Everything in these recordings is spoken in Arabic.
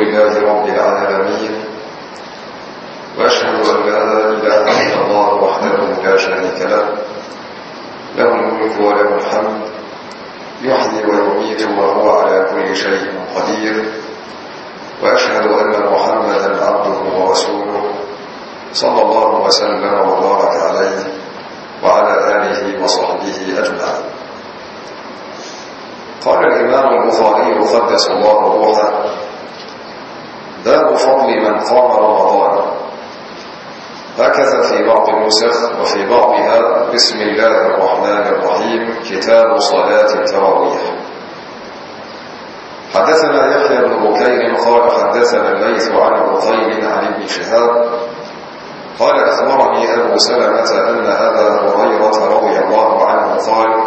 لله رب العالمين، وأشهد أن لا إله إلا الله وحده لا شريك له، له الملك وله الحمد، يحيي ويميت وهو على كل شيء قدير. وأشهد أن محمدا عبده ورسوله صلى الله وسلم وبارك عليه وعلى آله وصحبه أجمعين. قال الإمام البخاري قدس الله روحه: باب فضل من قام رمضان. هكذا في بعض النسخ، وفي بعضها بسم الله الرحمن الرحيم كتاب صلاة التراويح. حدثنا يحيى بن بكير قال حدثنا الليث عن عقيل عن ابن شهاب قال أخبرني أبو سلمة أن أبا هريرة رضي الله عنه قال: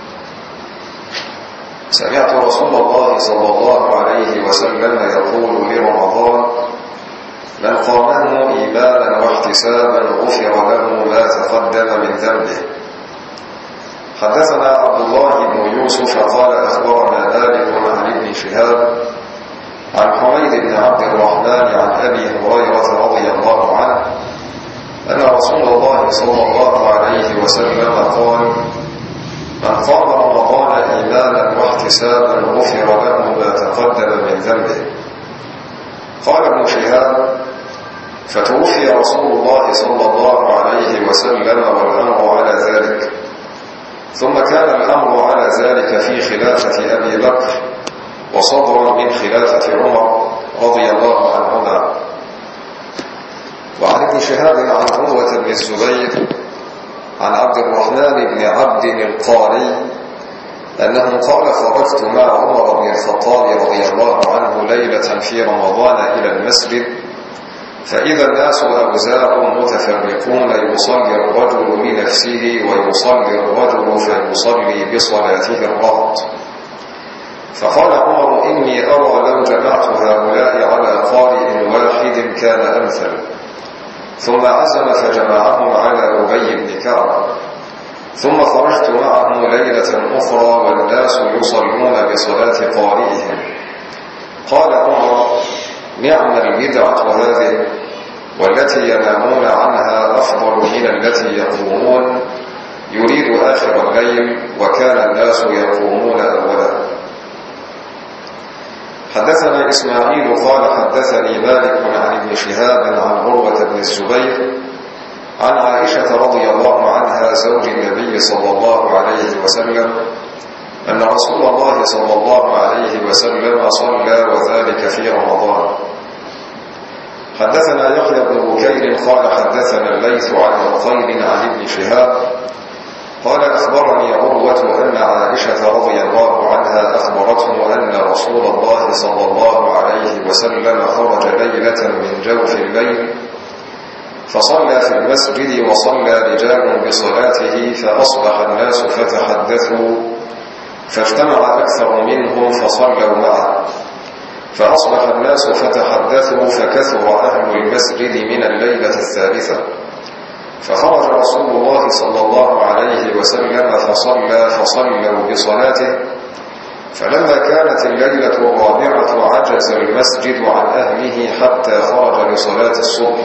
سمعت رسول الله صلى الله عليه وسلم يقول لرمضان: من قامه إيمانا واحتسابا غفر له ما تقدم من ذنبه. حدثنا عبد الله بن يوسف قال أخبرنا مالك عن ابن شهاب عن حميد بن عبد الرحمن عن أبي هريرة رضي الله عنه أن رسول الله صلى الله عليه وسلم قال: من قام رمضان إيمانا واحتسابا غفر له ما تقدم من ذنبه. قال ابن شهاب: فتوفي رسول الله صلى الله عليه وسلم والأمر على ذلك، ثم كان الأمر على ذلك في خلافة أبي بكر وصدرا من خلافة عمر رضي الله عنهما. وعن ابن شهاب عن عروة بن الزبير عن عبد الرحمن بن عبد القاري أنه قال: خرجت مع عمر بن الخطاب رضي الله عنه ليلة في رمضان إلى المسجد، فإذا الناس أوزاع متفرقون، يصلي الرجل لنفسه ويصلي الرجل فيصلي بصلاته الرهط. فقال عمر: إني أرى لو جمعت هؤلاء على قارئ واحد كان أمثل. ثم عزم فجمعهم على أبي بن كعب. ثم خرجت معه ليلة أخرى والناس يصلون بصلاة قارئهم. قال عمر: نعم البدعة هذه، والتي ينامون عنها أفضل من التي يقومون. يريد آخر الليل وكان الناس يقومون أولا. حدثنا إسماعيل قال حدثني مالك عن ابن شهاب عن عروة بن الزبير عن عائشة رضي الله عنها زوج النبي صلى الله عليه وسلم أن رسول الله صلى الله عليه وسلم صلى وذلك في رمضان. حدثنا يحيى بن بكير قال حدثنا الليث عن عقيل عن ابن شهاب قال أخبرني عروة أن عائشة رضي الله عنها أخبرته أن رسول الله صلى الله عليه وسلم خرج ليلة من جوف الليل فصلى في المسجد وصلى رجال بصلاته، فأصبح الناس فتحدثوا، فاجتمع أكثر منهم فصلوا معه، فأصبح الناس فتحدثوا، فكثر أهل المسجد من الليلة الثالثة. فخرج رسول الله صلى الله عليه وسلم فصلوا بصلاته. فلما كانت الليلة الرابعة عجز المسجد عن أهله حتى خرج لصلاة الصبح.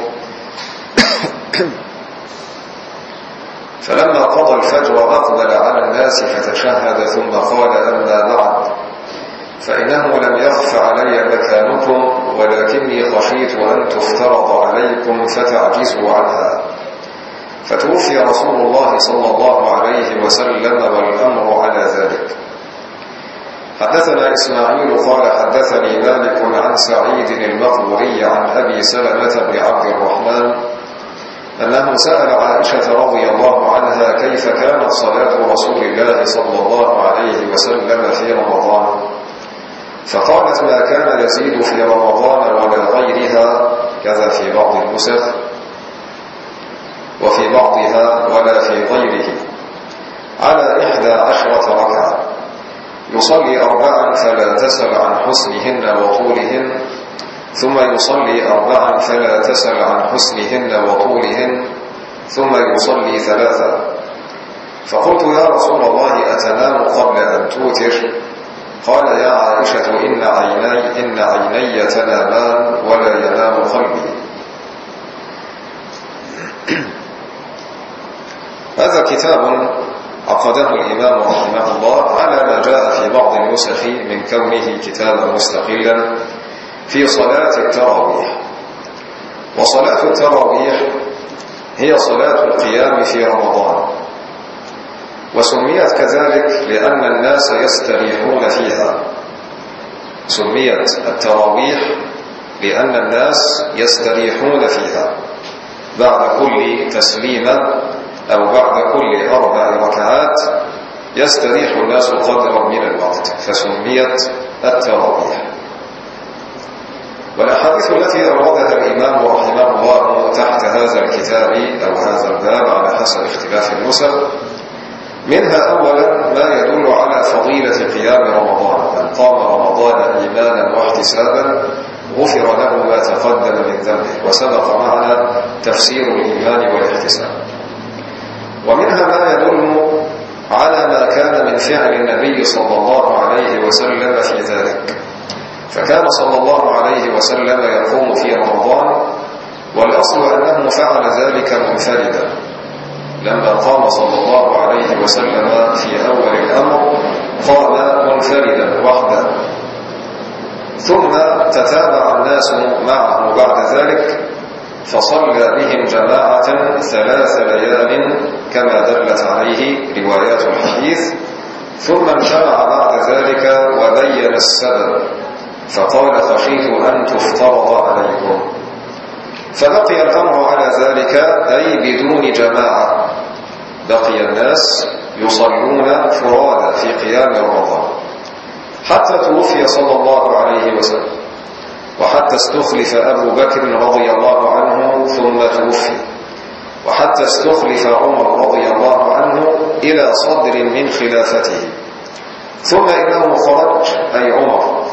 فلما قضى الفجر أقبل على الناس فتشهد ثم قال: أما بعد، فإنه لم يخف علي مكانكم، ولكني خشيت أن تفترض عليكم فتعجزوا عنها. فتوفي رسول الله صلى الله عليه وسلم والأمر على ذلك. حدثنا إسماعيل قال حدثني مالك عن سعيد المقبوري عن أبي سلمة بن عبد الرحمن أنه سأل عائشة رضي الله عنها كيف كانت صلاة رسول الله صلى الله عليه وسلم في رمضان، فقالت: ما كان يزيد في رمضان ولا غيرها، كذا في بعض النسخ، وفي بعضها ولا في غيره، على 11 ركعة، يصلي 4 فلا تسل عن حسنهن وطولهن، ثم يصلي 4 فلا تسل عن حسنهن وطولهن، ثم يصلي 3. فقلت: يا رسول الله، أتنام قبل أن توتر؟ قال يا عائشة إن عيني تنامان ولا ينام قلبي. هذا كتاب عقده الإمام رحمه الله على ما جاء في بعض النسخ من كونه كتابا مستقلا في صلاة التراويح. وصلاة التراويح هي صلاة القيام في رمضان، وسميت كذلك لأن الناس يستريحون فيها. سميت التراويح لأن الناس يستريحون فيها بعد كل تسليمة أو بعد كل 4 ركعات يستريح الناس قدرا من الوقت، فسميت التراويح. والأحاديث التي أوردها الإمام رحمه الله تحت هذا الكتاب أو هذا الباب على حسب اختلاف النسخ، منها أولا ما يدل على فضيلة قيام رمضان. من قام رمضان إيمانا واحتسابا غفر له ما تقدم من ذنبه، وسبق معنا تفسير الإيمان والاحتساب. ومنها ما يدل على ما كان من فعل النبي صلى الله عليه وسلم في ذلك، فكان صلى الله عليه وسلم يقوم في رمضان، والأصل أنه فعل ذلك منفردا. لما قام صلى الله عليه وسلم في أول الأمر قام منفردا وحده، ثم تتابع الناس معه بعد ذلك فصلى بهم جماعة 3 ليال كما دلت عليه روايات الحديث، ثم اجتمع بعد ذلك وبين السبب فقال خشيت أن تفترض عليكم، فبقي الأمر على ذلك أي بدون جماعة. بقي الناس يصلون فرادى في قيام رمضان حتى توفي صلى الله عليه وسلم، وحتى استخلف أبو بكر رضي الله عنه ثم توفي، وحتى استخلف عمر رضي الله عنه إلى صدر من خلافته، ثم إنه خرج أي عمر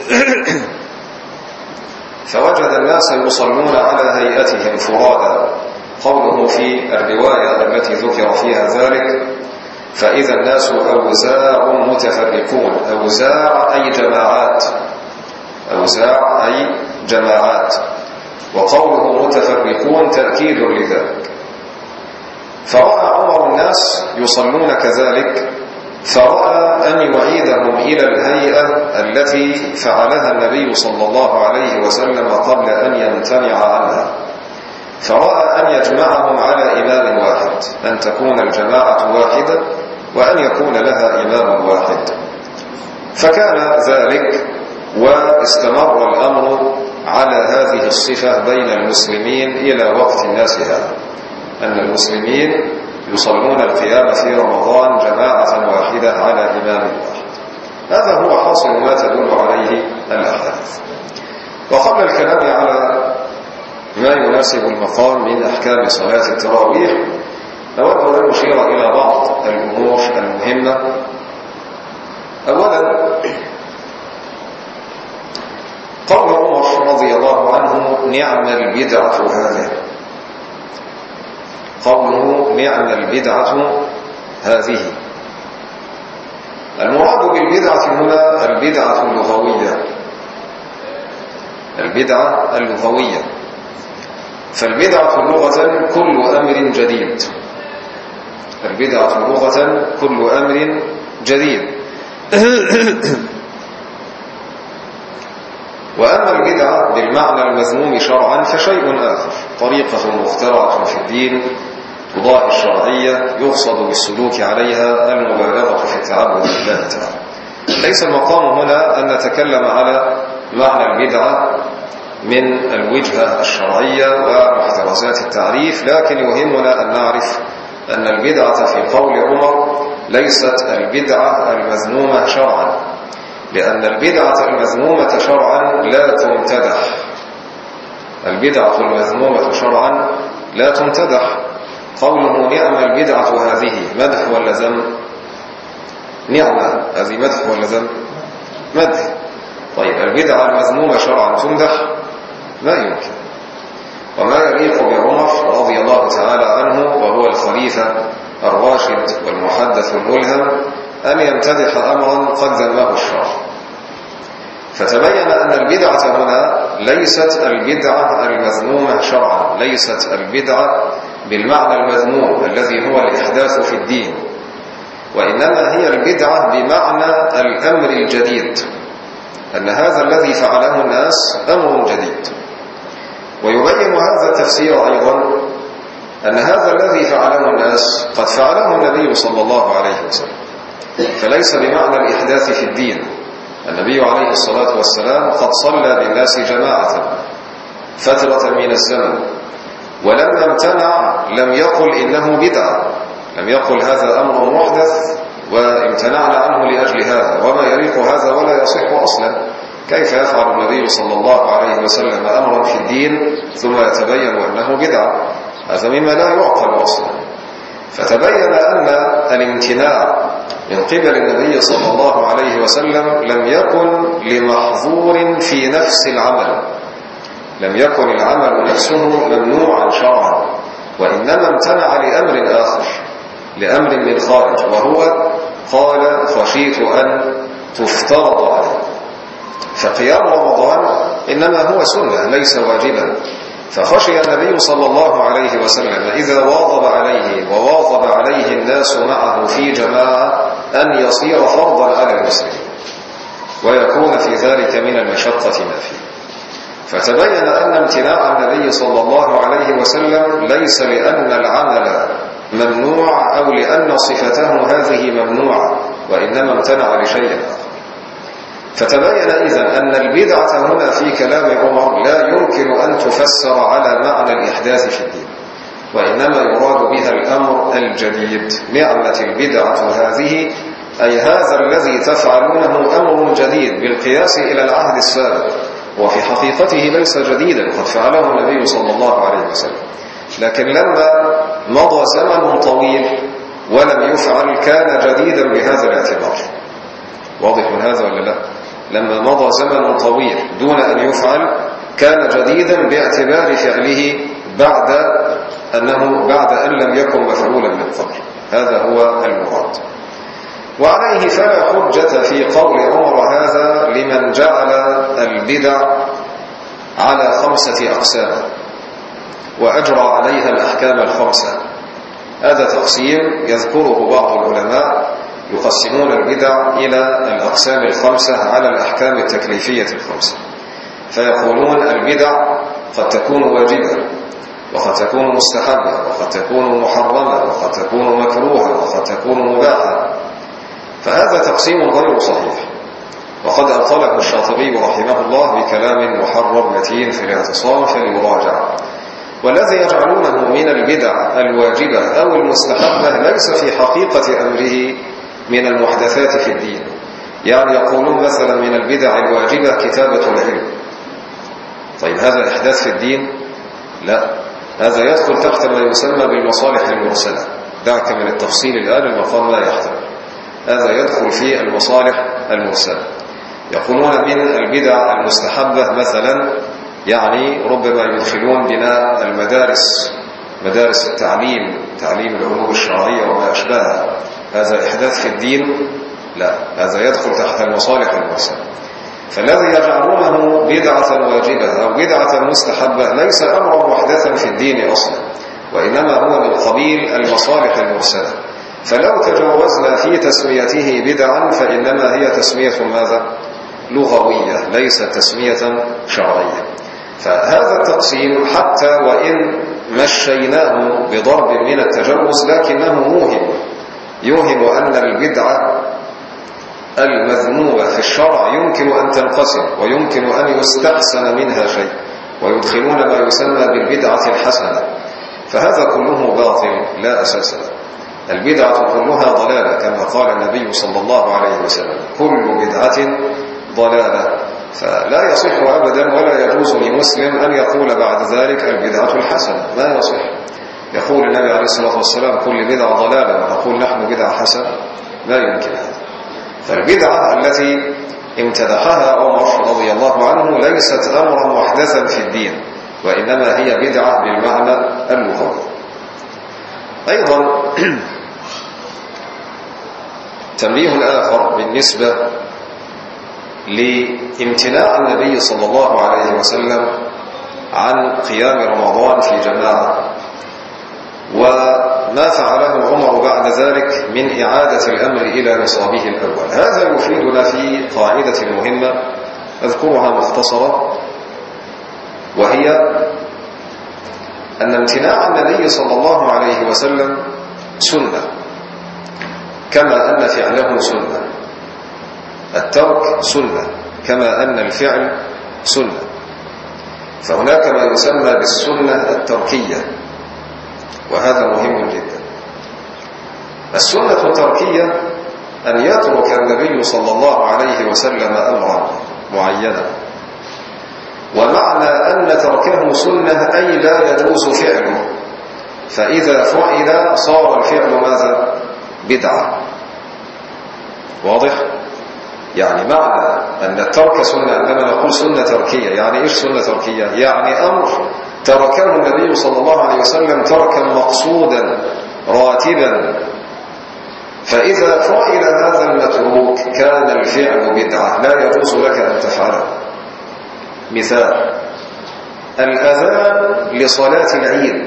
فوجد الناس يصلون على هيئتهم فرادى. قوله في الرواية التي ذكر فيها ذلك فإذا الناس أوزاع متفرقون. أوزاع أي جماعات، أوزاع أي جماعات، وقوله متفرقون تأكيد لذلك. فرأى عمر الناس يصلون كذلك، فرأى أن يعيدهم إلى الهيئة التي فعلها النبي صلى الله عليه وسلم قبل أن يمتنع عنها، فرأى أن يجمعهم على إمام واحد، أن تكون الجماعة واحدة وأن يكون لها إمام واحد. فكان ذلك، واستمر الأمر على هذه الصفة بين المسلمين إلى وقت الناس هذا، أن المسلمين يصلون القيام في رمضان جماعة واحدة على إمام واحد. هذا هو حاصل ما تدل عليه الأحاديث. وقبل الكلام على ما يناسب المقام من أحكام صلاة التراويح، نود أن نشير إلى بعض الأمور المهمة. أولا قول عمر رضي الله عنه نعم البدعة هذه، قوله نعم البدعة هذه، المراد بالبدعة هنا البدعة اللغوية، البدعة اللغوية. فالبدعة لغة كل أمر جديد، البدعة لغة كل أمر جديد. وأما البدعة بالمعنى المذموم شرعا فشيء آخر، طريقة مخترعة في الدين تضاهي الشرعية يقصد بالسلوك عليها المبالغة في التعبد لله تعالى. ليس المقام هنا أن نتكلم على معنى البدعة من الوجهة الشرعية ومحترزات التعريف، لكن يهمنا أن نعرف أن البدعة في قول عمر ليست البدعة المذمومة شرعا، لأن البدعة المذمومة شرعا لا تمتدح، البدعة المذمومة شرعا لا تمتدح. قوله نعم البدعة هذه مدح ولا ذم؟ نعمة هذه مدح ولا ذم؟ مدح. طيب البدعة المذمومة شرعا تمدح؟ لا يمكن. وما يليق بعمر رضي الله تعالى عنه وهو الخليفة الراشد والمحدث الملهم أن يمتدح أمرا قد ذمه الشرع. فتبين أن البدعة هنا ليست البدعة المذمومة شرعا، ليست البدعة بالمعنى المذموم الذي هو الإحداث في الدين، وإنما هي البدعة بمعنى الأمر الجديد، أن هذا الذي فعله الناس أمر جديد. ويبين هذا التفسير أيضا أن هذا الذي فعله الناس قد فعله النبي صلى الله عليه وسلم، فليس بمعنى الإحداث في الدين. النبي عليه الصلاة والسلام قد صلى بالناس جماعة فترة من الزمن، ولما امتنع لم يقل إنه بدعة، لم يقل هذا أمر محدث وامتنعنا عنه لأجل هذا، وما يليق هذا ولا يصح أصلا. كيف يفعل النبي صلى الله عليه وسلم أمرا في الدين ثم يتبين أنه بدعة؟ هذا مما لا يعقل أصلا. فتبين أن الامتناع من قبل النبي صلى الله عليه وسلم لم يكن لمحظور في نفس العمل، لم يكن العمل نفسه ممنوعا شرعا، وإنما امتنع لأمر آخر، لأمر من خارج، وهو قال خشيت أن تفترض عليه. فقيام رمضان إنما هو سنة ليس واجبا، فخشي النبي صلى الله عليه وسلم إذا واظب عليه وواظب عليه الناس معه في جماعة أن يصير فرضا على المسلمين ويكون في ذلك من المشقة ما فيه. فتبين أن امتناع النبي صلى الله عليه وسلم ليس لأن العمل ممنوع أو لأن صفته هذه ممنوعة، وإنما امتنع لشيء آخر. فتبين إذن أن البدعة هنا في كلام عمر لا يمكن أن تفسر على معنى الإحداث في الدين، وإنما يراد بها الأمر الجديد. نعمة البدعة هذه أي هذا الذي تفعلونه أمر جديد بالقياس إلى العهد السابق، وفي حقيقته ليس جديدا، قد فعله النبي صلى الله عليه وسلم، لكن لما مضى زمن طويل ولم يفعل كان جديدا بهذا الاعتبار. واضح من هذا ولا لا؟ لما مضى زمن طويل دون أن يفعل كان جديدا باعتبار فعله بعد أن لم يكن مفعولا من قبل. هذا هو المراد. وعليه فلا حجة في قول عمر هذا لمن جعل البدع على 5 أقسام وأجرى عليها الأحكام 5. هذا تقسيم يذكره بعض العلماء، يقسمون البدع إلى الأقسام 5 على الأحكام التكليفية 5. فيقولون البدع قد تكون واجبة، وقد تكون مستحبة، وقد تكون محرمة، وقد تكون مكروهة، وقد تكون مباحة. فهذا تقسيم غير صحيح، وقد أبطله الشاطبي رحمه الله بكلام محرر متين في الاعتصام فليراجع. والذي يجعلونه من البدع الواجبة أو المستحبة ليس في حقيقة أمره من المحدثات في الدين. يعني يقولون مثلا من البدع الواجبة كتابة العلم. طيب هذا إحداث في الدين؟ لا، هذا يدخل تحت ما يسمى بالمصالح المرسلة. دعك من التفصيل الآن، المقام لا يحتمل. هذا يدخل في المصالح المرسلة. يقولون من البدع المستحبة مثلا، يعني ربما يدخلون بناء المدارس، مدارس التعليم، تعليم العلوم الشرعية وما أشبهها. هذا إحداث في الدين؟ لا، هذا يدخل تحت المصالح المرسلة. فالذي يجعلونه بدعة واجبة أو بدعة مستحبة ليس أمرا محدثا في الدين أصلا، وإنما هو من قبيل المصالح المرسلة. فلو تجاوزنا في تسميته بدعا فإنما هي تسمية ماذا؟ لغوية، ليست تسمية شرعية. فهذا التقسيم حتى وإن مشيناه بضرب من التجوز لكنه يوهم أن البدعة المذمومة في الشرع يمكن أن تنقسم، ويمكن أن يستحسن منها شيء، ويدخلون ما يسمى بالبدعة الحسنة. فهذا كله باطل لا أساس له. البدعة كلها ضلالة كما قال النبي صلى الله عليه وسلم: كل بدعة ضلالة. فلا يصح أبدا ولا يجوز لمسلم أن يقول بعد ذلك البدعة الحسنة، ما يصح. يقول النبي عليه الصلاة والسلام: كل بدعة ضلالة، ونقول نحن بدعة حسنة؟ لا يمكن هذا. فالبدعة التي امتدحها عمر رضي الله عنه ليست أمرا محدثا في الدين، وإنما هي بدعة بالمعنى اللغوي. أيضا تنبيه آخر بالنسبة لامتناع النبي صلى الله عليه وسلم عن قيام رمضان في جماعة، وما فعله عمر بعد ذلك من إعادة الأمر إلى نصابه الأول. هذا يفيدنا في قاعدة مهمة أذكرها مختصرة، وهي أن امتناع النبي صلى الله عليه وسلم سنة كما أن فعله سنة، الترك سنة كما أن الفعل سنة. فهناك ما يسمى بالسنة التركية، وهذا مهم جدا. السنة التركية أن يترك النبي صلى الله عليه وسلم أمرا معينا، ومعنى أن تركه سنة أي لا يجوز فعله، فإذا فعل صار الفعل ماذا؟ بدعة. واضح؟ يعني معنى أن الترك سنة، عندما نقول سنة تركية يعني إيش سنة تركية؟ يعني أمر تركه النبي صلى الله عليه وسلم تركا مقصودا راتبا، فإذا فعل هذا المتروك كان الفعل بدعة لا يجوز لك أن تفعله. مثال: الأذان لصلاة العيد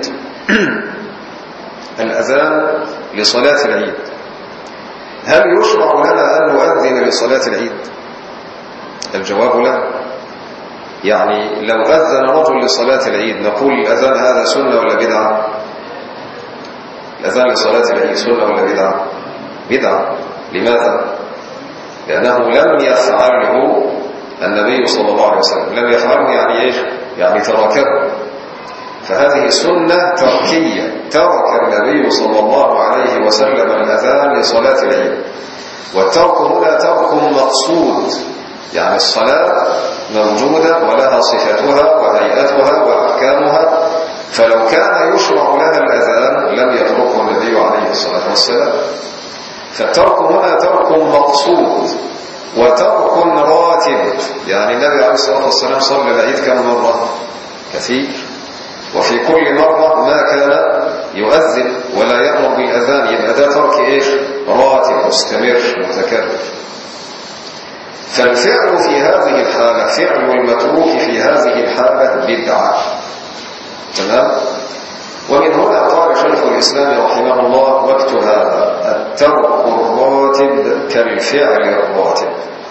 الأذان لصلاة العيد، هل يشرع لنا أن نؤذن لصلاة العيد؟ الجواب لا. يعني لو أذن رجل لصلاة العيد نقول الأذان هذا سنة ولا بدعة؟ الأذان لصلاة العيد سنة ولا بدعة؟ بدعة. لماذا؟ لأنه لم يفعله النبي صلى الله عليه وسلم. لم يفعله يعني إيش؟ يعني تركه. فهذه سنة تركية، ترك النبي صلى الله عليه وسلم الأذان لصلاة العيد. والترك هنا ترك مقصود، يعني الصلاة موجودة ولها صفتها وهيئتها وأحكامها، فلو كان يشرع لها الأذان لم يتركه النبي عليه الصلاة والسلام. فالترك هنا ترك مقصود وترك راتب، يعني النبي عليه الصلاة والسلام صلى العيد كم مرة؟ كثير، وفي كل مرة ما كان يؤذن ولا يأمر بالأذان، يبقى ده ترك إيش؟ راتب مستمر متكرر. فالفعل في هذه الحالة، فعل المتروك في هذه الحالة بدعة. تمام؟ ومن هنا قال شيخ الإسلام رحمه الله: واكتب هذا: الترك الراتب كالفعل الراتب.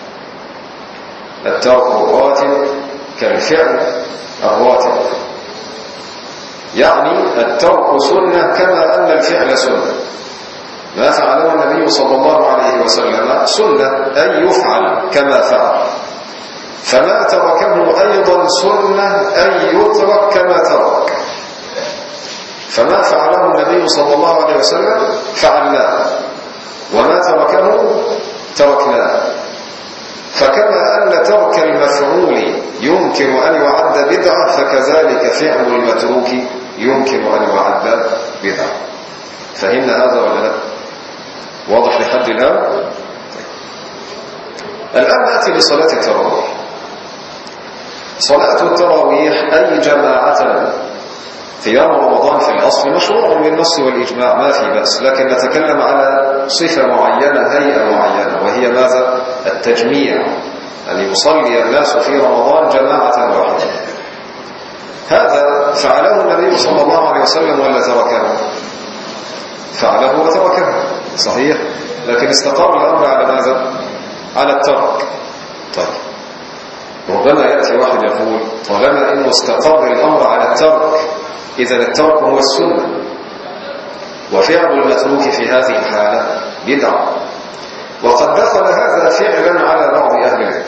الترك الراتب كالفعل الراتب، يعني الترك سنة كما أن الفعل سنة. ما فعله النبي صلى الله عليه وسلم سنة أي يفعل كما فعل، فما تركه أيضا سنة أي يترك كما ترك. فما فعله النبي صلى الله عليه وسلم فعلناه، وما تركه تركناه. فكما أن ترك المفعول يمكن أن يعد بدعة، فكذلك فعل المتروك يمكن أن يعد بدعة. فهمنا هذا ولا لا؟ واضح لحد الآن؟ الآن نأتي لصلاة التراويح. صلاة التراويح أي جماعة قيام رمضان في الأصل مشروع بالنص والإجماع، ما في بأس، لكن نتكلم على صفة معينة، هيئة معينة، وهي ماذا؟ التجميع، أن يصلي الناس في رمضان جماعة واحدة. هذا فعله النبي صلى الله عليه وسلم ولا تركه؟ فعله وتركه، صحيح، لكن استقر الأمر على ماذا؟ على الترك. طيب، ربما يأتي واحد يقول: طالما إنه استقر الأمر على الترك، إذن الترك هو السنة، وفعل المتروك في هذه الحالة بدعة. وقد دخل هذا فعلا على بعض أهل العلم،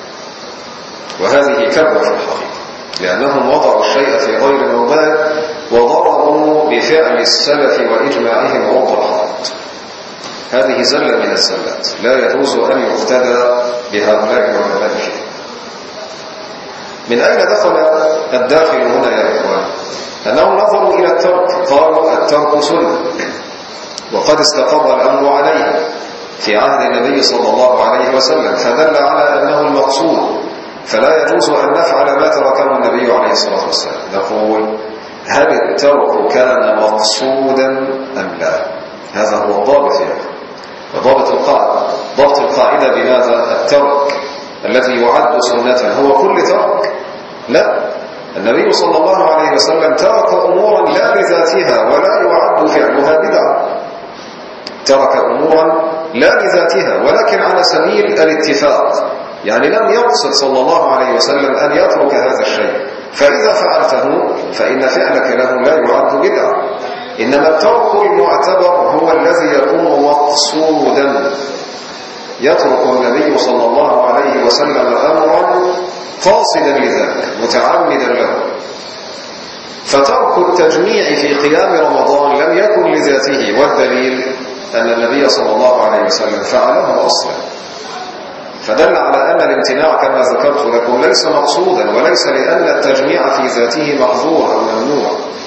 وهذه كبوة في الحقيقة، لأنهم وضعوا الشيء في غير موضعه وضربوا بفعل السلف وإجماعهم عرض الحائط. هذه زلة من الزلات، لا يجوز أن يقتدى بهؤلاء العلماء فيه. من أين دخل الداخل هنا يا إخوان؟ أنهم نظروا إلى الترك، قالوا الترك سنة، وقد استقر الأمر عليه في عهد النبي صلى الله عليه وسلم، فدل على أنه المقصود، فلا يجوز أن نفعل ما تركه النبي عليه الصلاة والسلام. نقول: هل الترك كان مقصودا أم لا؟ هذا هو الضابط يعني. ضبط القاعدة بماذا؟ الترك الذي يعد سنة هو كل ترك؟ لا، النبي صلى الله عليه وسلم ترك أمورا لا لذاتها ولا يعد فعلها بدعة، ترك أمورا لا لذاتها ولكن على سبيل الاتفاق، يعني لم يقصد صلى الله عليه وسلم أن يترك هذا الشيء، فإذا فعلته فإن فعلك له لا يعد بدعة. إنما الترك المعتبر هو الذي يكون مقصودا، يترك النبي صلى الله عليه وسلم أمرا قاصدا لذلك متعمدا له. فترك التجميع في قيام رمضان لم يكن لذاته، والدليل أن النبي صلى الله عليه وسلم فعله أصلا، فدل على أن الامتناع كما ذكرت لكم ليس مقصودا، وليس لأن التجميع في ذاته محظور أو ممنوع.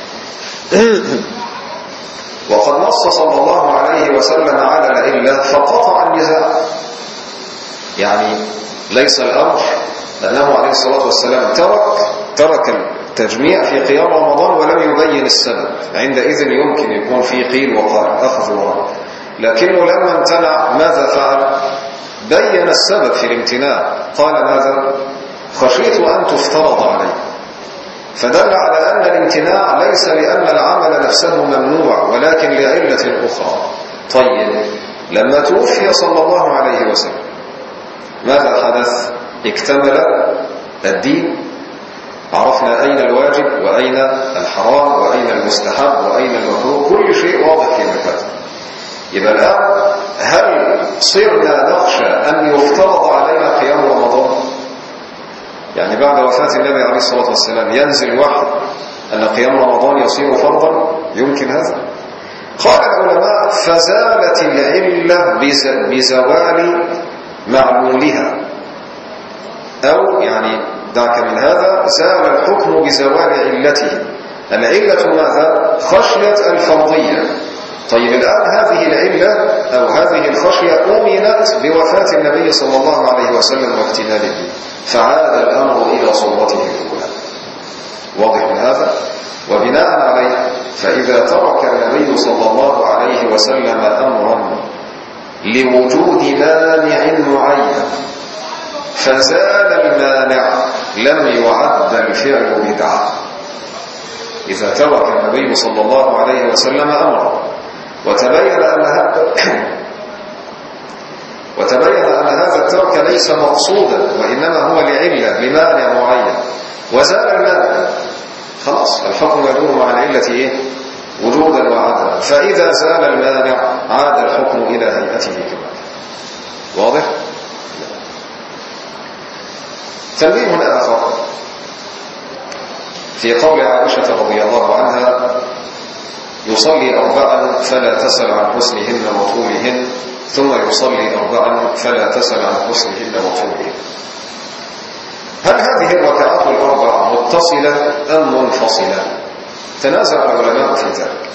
وقد نص صلى الله عليه وسلم على العلة فقطع النزاع، يعني ليس الأمر أنه عليه الصلاة والسلام ترك التجميع في قيام رمضان ولم يبين السبب، عندئذ يمكن يكون في قيل وقال أخذ ورد، لكنه لما امتنع ماذا فعل؟ بين السبب في الامتناع، قال ماذا؟ خشيت أن تفترض عليه، فدل على أن الامتناع ليس لأن العمل نفسه ممنوع ولكن لعلة أخرى. طيب، لما توفي صلى الله عليه وسلم ماذا حدث؟ اكتمل الدين، عرفنا أين الواجب وأين الحرام وأين المستحب وأين المكروه، كل شيء واضح في مكانه. يبقى الآن هل صرنا نخشى أن يفترض علينا قيام رمضان؟ يعني بعد وفاة النبي عليه الصلاة والسلام ينزل وحي أن قيام رمضان يصير فرضا؟ يمكن هذا؟ قال العلماء فزالت العلة بزوال معلولها، أو يعني دعك من هذا، زال الحكم بزوال علته. العلة ماذا؟ خشية الفرضية. طيب الآن هذه العلة أو هذه الخشية أمنت بوفاة النبي صلى الله عليه وسلم واكتماله، فعاد الأمر إلى صورته الأولى. واضح من هذا؟ وبناء عليه فإذا ترك النبي صلى الله عليه وسلم أمرا لوجود مانع معين فزال المانع لم يعد الفعل بدعة. إذا ترك النبي صلى الله عليه وسلم أمرا وتبين أن هذا الترك ليس مقصودا وإنما هو لعلة لمانع معين وزال المانع، خلاص الحكم يدور مع العلة إيه؟ وجودا وعدما، فإذا زال المانع عاد الحكم إلى هيئته كما. واضح؟ تنبيه آخر في قول عائشة رضي الله عنها يصلي 4 فلا تسل عن حسنهن وطولهن، ثم يصلي 4 فلا تسل عن حسنهن وطولهن. هل هذه الركعات ال4 متصلة أم منفصلة؟ تنازع العلماء في ذلك،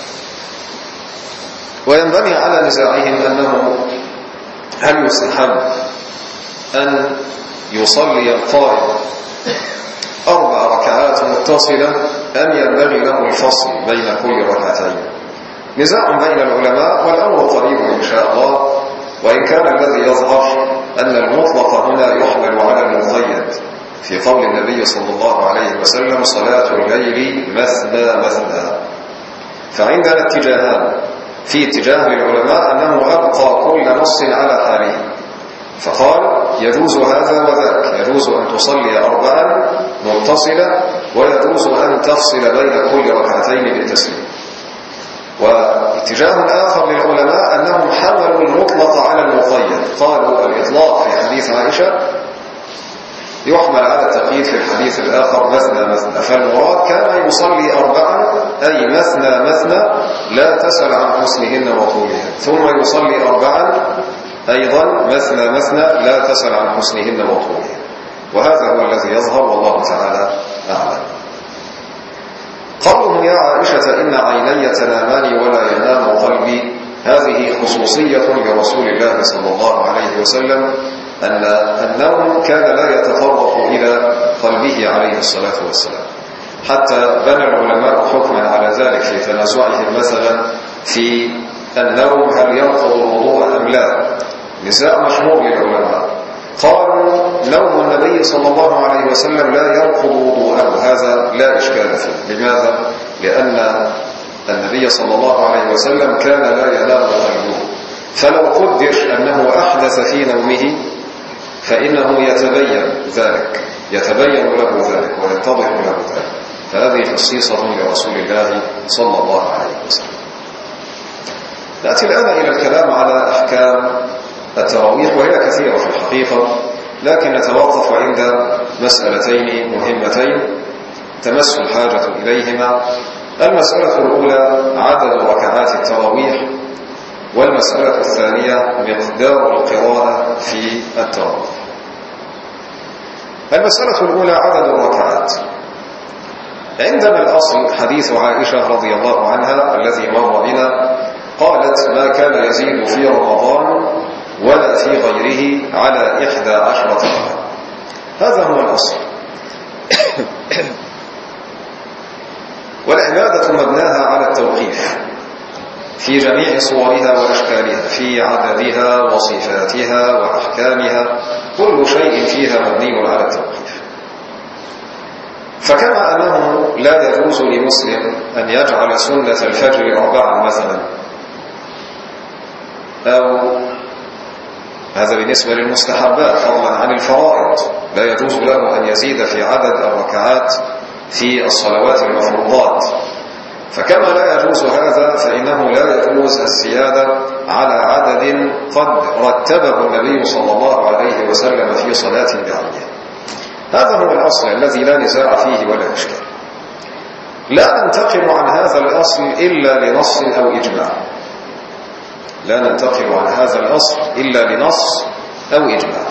وينبني على نزاعهم أنه هل يستحب أن يصلي القائم 4 ركعات متصلة أم ينبغي له الفصل بين كل ركعتين؟ نزاع بين العلماء والأمر قريب إن شاء الله، وإن كان الذي يظهر أن المطلق هنا يحمل على المقيد في قول النبي صلى الله عليه وسلم صلاة الليل مثنى مثنى. فعندنا اتجاهان، في اتجاه للعلماء أنه أبقى كل نص على حاله، فقال يجوز هذا وذاك، يجوز أن تصلي 4 متصلة ويجوز أن تفصل بين كل ركعتين بالتسليم. واتجاه آخر للعلماء أنهم حملوا المطلق على المقيد، قالوا الإطلاق في حديث عائشة يحمل على التقييد في الحديث الآخر مثنى مثنى، فالمراد كان يصلي 4 أي مثنى مثنى لا تسل عن حسنهن وطولهن، ثم يصلي 4 أيضا مثنى مثنى لا تسل عن حسنهن وطولهن، وهذا هو الذي يظهر والله تعالى أعلم. قوله يا عائشة إن عيني تنامان ولا ينام قلبي، هذه خصوصية لرسول الله صلى الله عليه وسلم، أن النوم كان لا يتطرق إلى قلبه عليه الصلاة والسلام، حتى بنى العلماء حكما على ذلك في تنازعهم مثلا في النوم هل ينقض الوضوء أم لا؟ نزاع مشهور للعلماء. قالوا نوم النبي صلى الله عليه وسلم لا ينقض وضوءه، هذا لا إشكال فيه. لماذا؟ لأن النبي صلى الله عليه وسلم كان لا ينام قلبه، فلو قدر أنه أحدث في نومه فإنه يتبين له ذلك ويتضح له ذلك، فهذه خصيصة لرسول الله صلى الله عليه وسلم. نأتي الآن إلى الكلام على أحكام التراويح، وهي كثيرة في الحقيقة، لكن نتوقف عند مسألتين مهمتين تمس الحاجة إليهما. المسألة الأولى عدد ركعات التراويح، والمسألة الثانية مقدار القراءة في التراويح. المسألة الأولى عدد الركعات. عندنا الأصل حديث عائشة رضي الله عنها الذي مر بنا، قالت ما كان يزيد في رمضان ولا في غيره على 11 ركعة. هذا هو الأصل. والعبادة مبناها على التوقيف في جميع صورها وأشكالها، في عددها وصفاتها وأحكامها، كل شيء فيها مبني على التوقيف. فكما أنه لا يجوز لمسلم أن يجعل سنة الفجر 4 مثلا، أو هذا بالنسبة للمستحبات فضلا عن الفرائض، لا يجوز له أن يزيد في عدد الركعات في الصلوات المفروضات. فكما لا يجوز هذا، فإنه لا يجوز الزيادة على عدد قد رتبه النبي صلى الله عليه وسلم في صلاة بعينها. هذا هو الأصل الذي لا نزاع فيه ولا إشكال. لا ننتقل عن هذا الأصل إلا لنص أو إجماع. لا ننتقل عن هذا الأصل إلا لنص أو إجماع.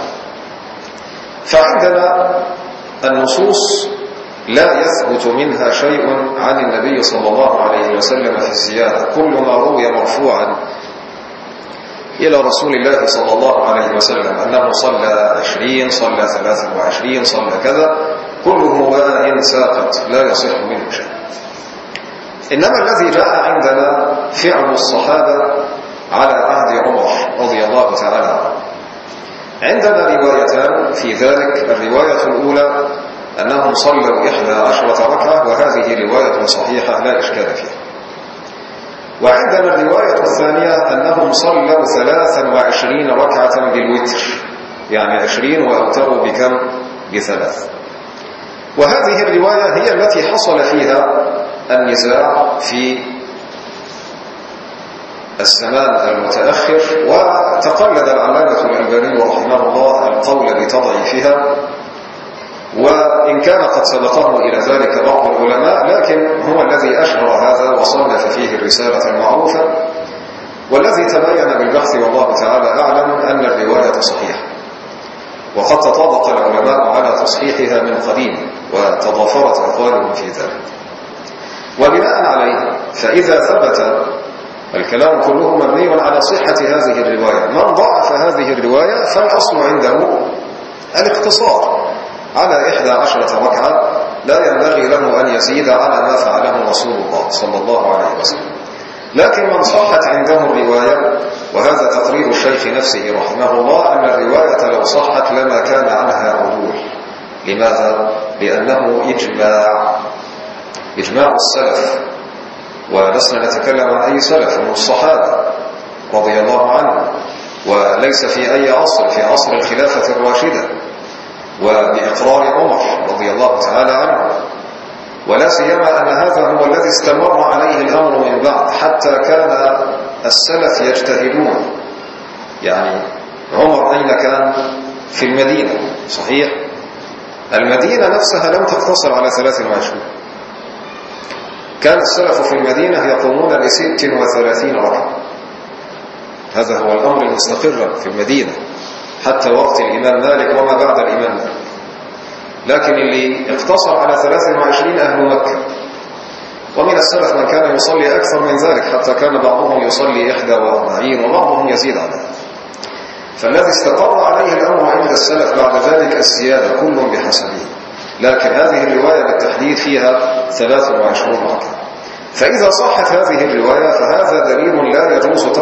فعندنا النصوص لا يثبت منها شيء عن النبي صلى الله عليه وسلم في الزيادة. كل ما روي مرفوعا إلى رسول الله صلى الله عليه وسلم أنه صلى 20 صلى 23 صلى كذا، كله واه ساقط لا يصح منه شيء. إنما الذي جاء عندنا فعل الصحابة على عهد عمر رضي الله تعالى عنه. عندنا روايتان في ذلك. الرواية الأولى أنهم صلوا 11 ركعة، وهذه رواية صحيحة لا إشكال فيها. وعندنا الرواية الثانية أنهم صلوا 23 ركعة بالوتر، يعني 20 وأوتروا بكم؟ ب3. وهذه الرواية هي التي حصل فيها النزاع في الزمان المتأخر، وتقلد العلامة الألباني رحمه الله القول بتضعيفها، وإن كان قد سبقه إلى ذلك بعض العلماء، لكن هو الذي أشهر هذا وصنف فيه الرسالة المعروفة، والذي تبين بالبحث والله تعالى أعلم أن الرواية صحيحة، وقد تطابق العلماء على تصحيحها من قديم، وتضافرت أقوالهم في ذلك. وبناء عليه فإذا ثبت، الكلام كله مبني على صحة هذه الرواية، من ضعف هذه الرواية فالأصل عنده الاقتصار على 11 ركعة، لا ينبغي له أن يزيد على ما فعله رسول الله صلى الله عليه وسلم. لكن من صحت عنده الرواية، وهذا تقرير الشيخ نفسه رحمه الله، أن الرواية لو صحت لما كان عنها عدول. لماذا؟ لأنه إجماع السلف، ولسنا نتكلم عن أي سلف، من الصحابة رضي الله عنهم، وليس في أي عصر، في عصر الخلافة الراشدة وبإقرار عمر رضي الله تعالى عنه، ولا سيما أن هذا هو الذي استمر عليه الأمر من بعد، حتى كان السلف يجتهدون. يعني عمر أين كان؟ في المدينة، صحيح؟ المدينة نفسها لم تقتصر على 23. كان السلف في المدينة يقومون ب36 ركعة. هذا هو الأمر المستقر في المدينة حتى وقت الإمام مالك وما بعد الإمام مالك. لكن اللي اقتصر على 23 أهل مكة، ومن السلف من كان يصلي أكثر من ذلك، حتى كان بعضهم يصلي 41 وبعضهم يزيد على ذلك. فالذي استقر عليه الأمر عند السلف بعد ذلك الزيادة، كل بحسبه. لكن هذه الرواية بالتحديد فيها 23 ركعة. فإذا صحت هذه الرواية فهذا دليل لا يجوز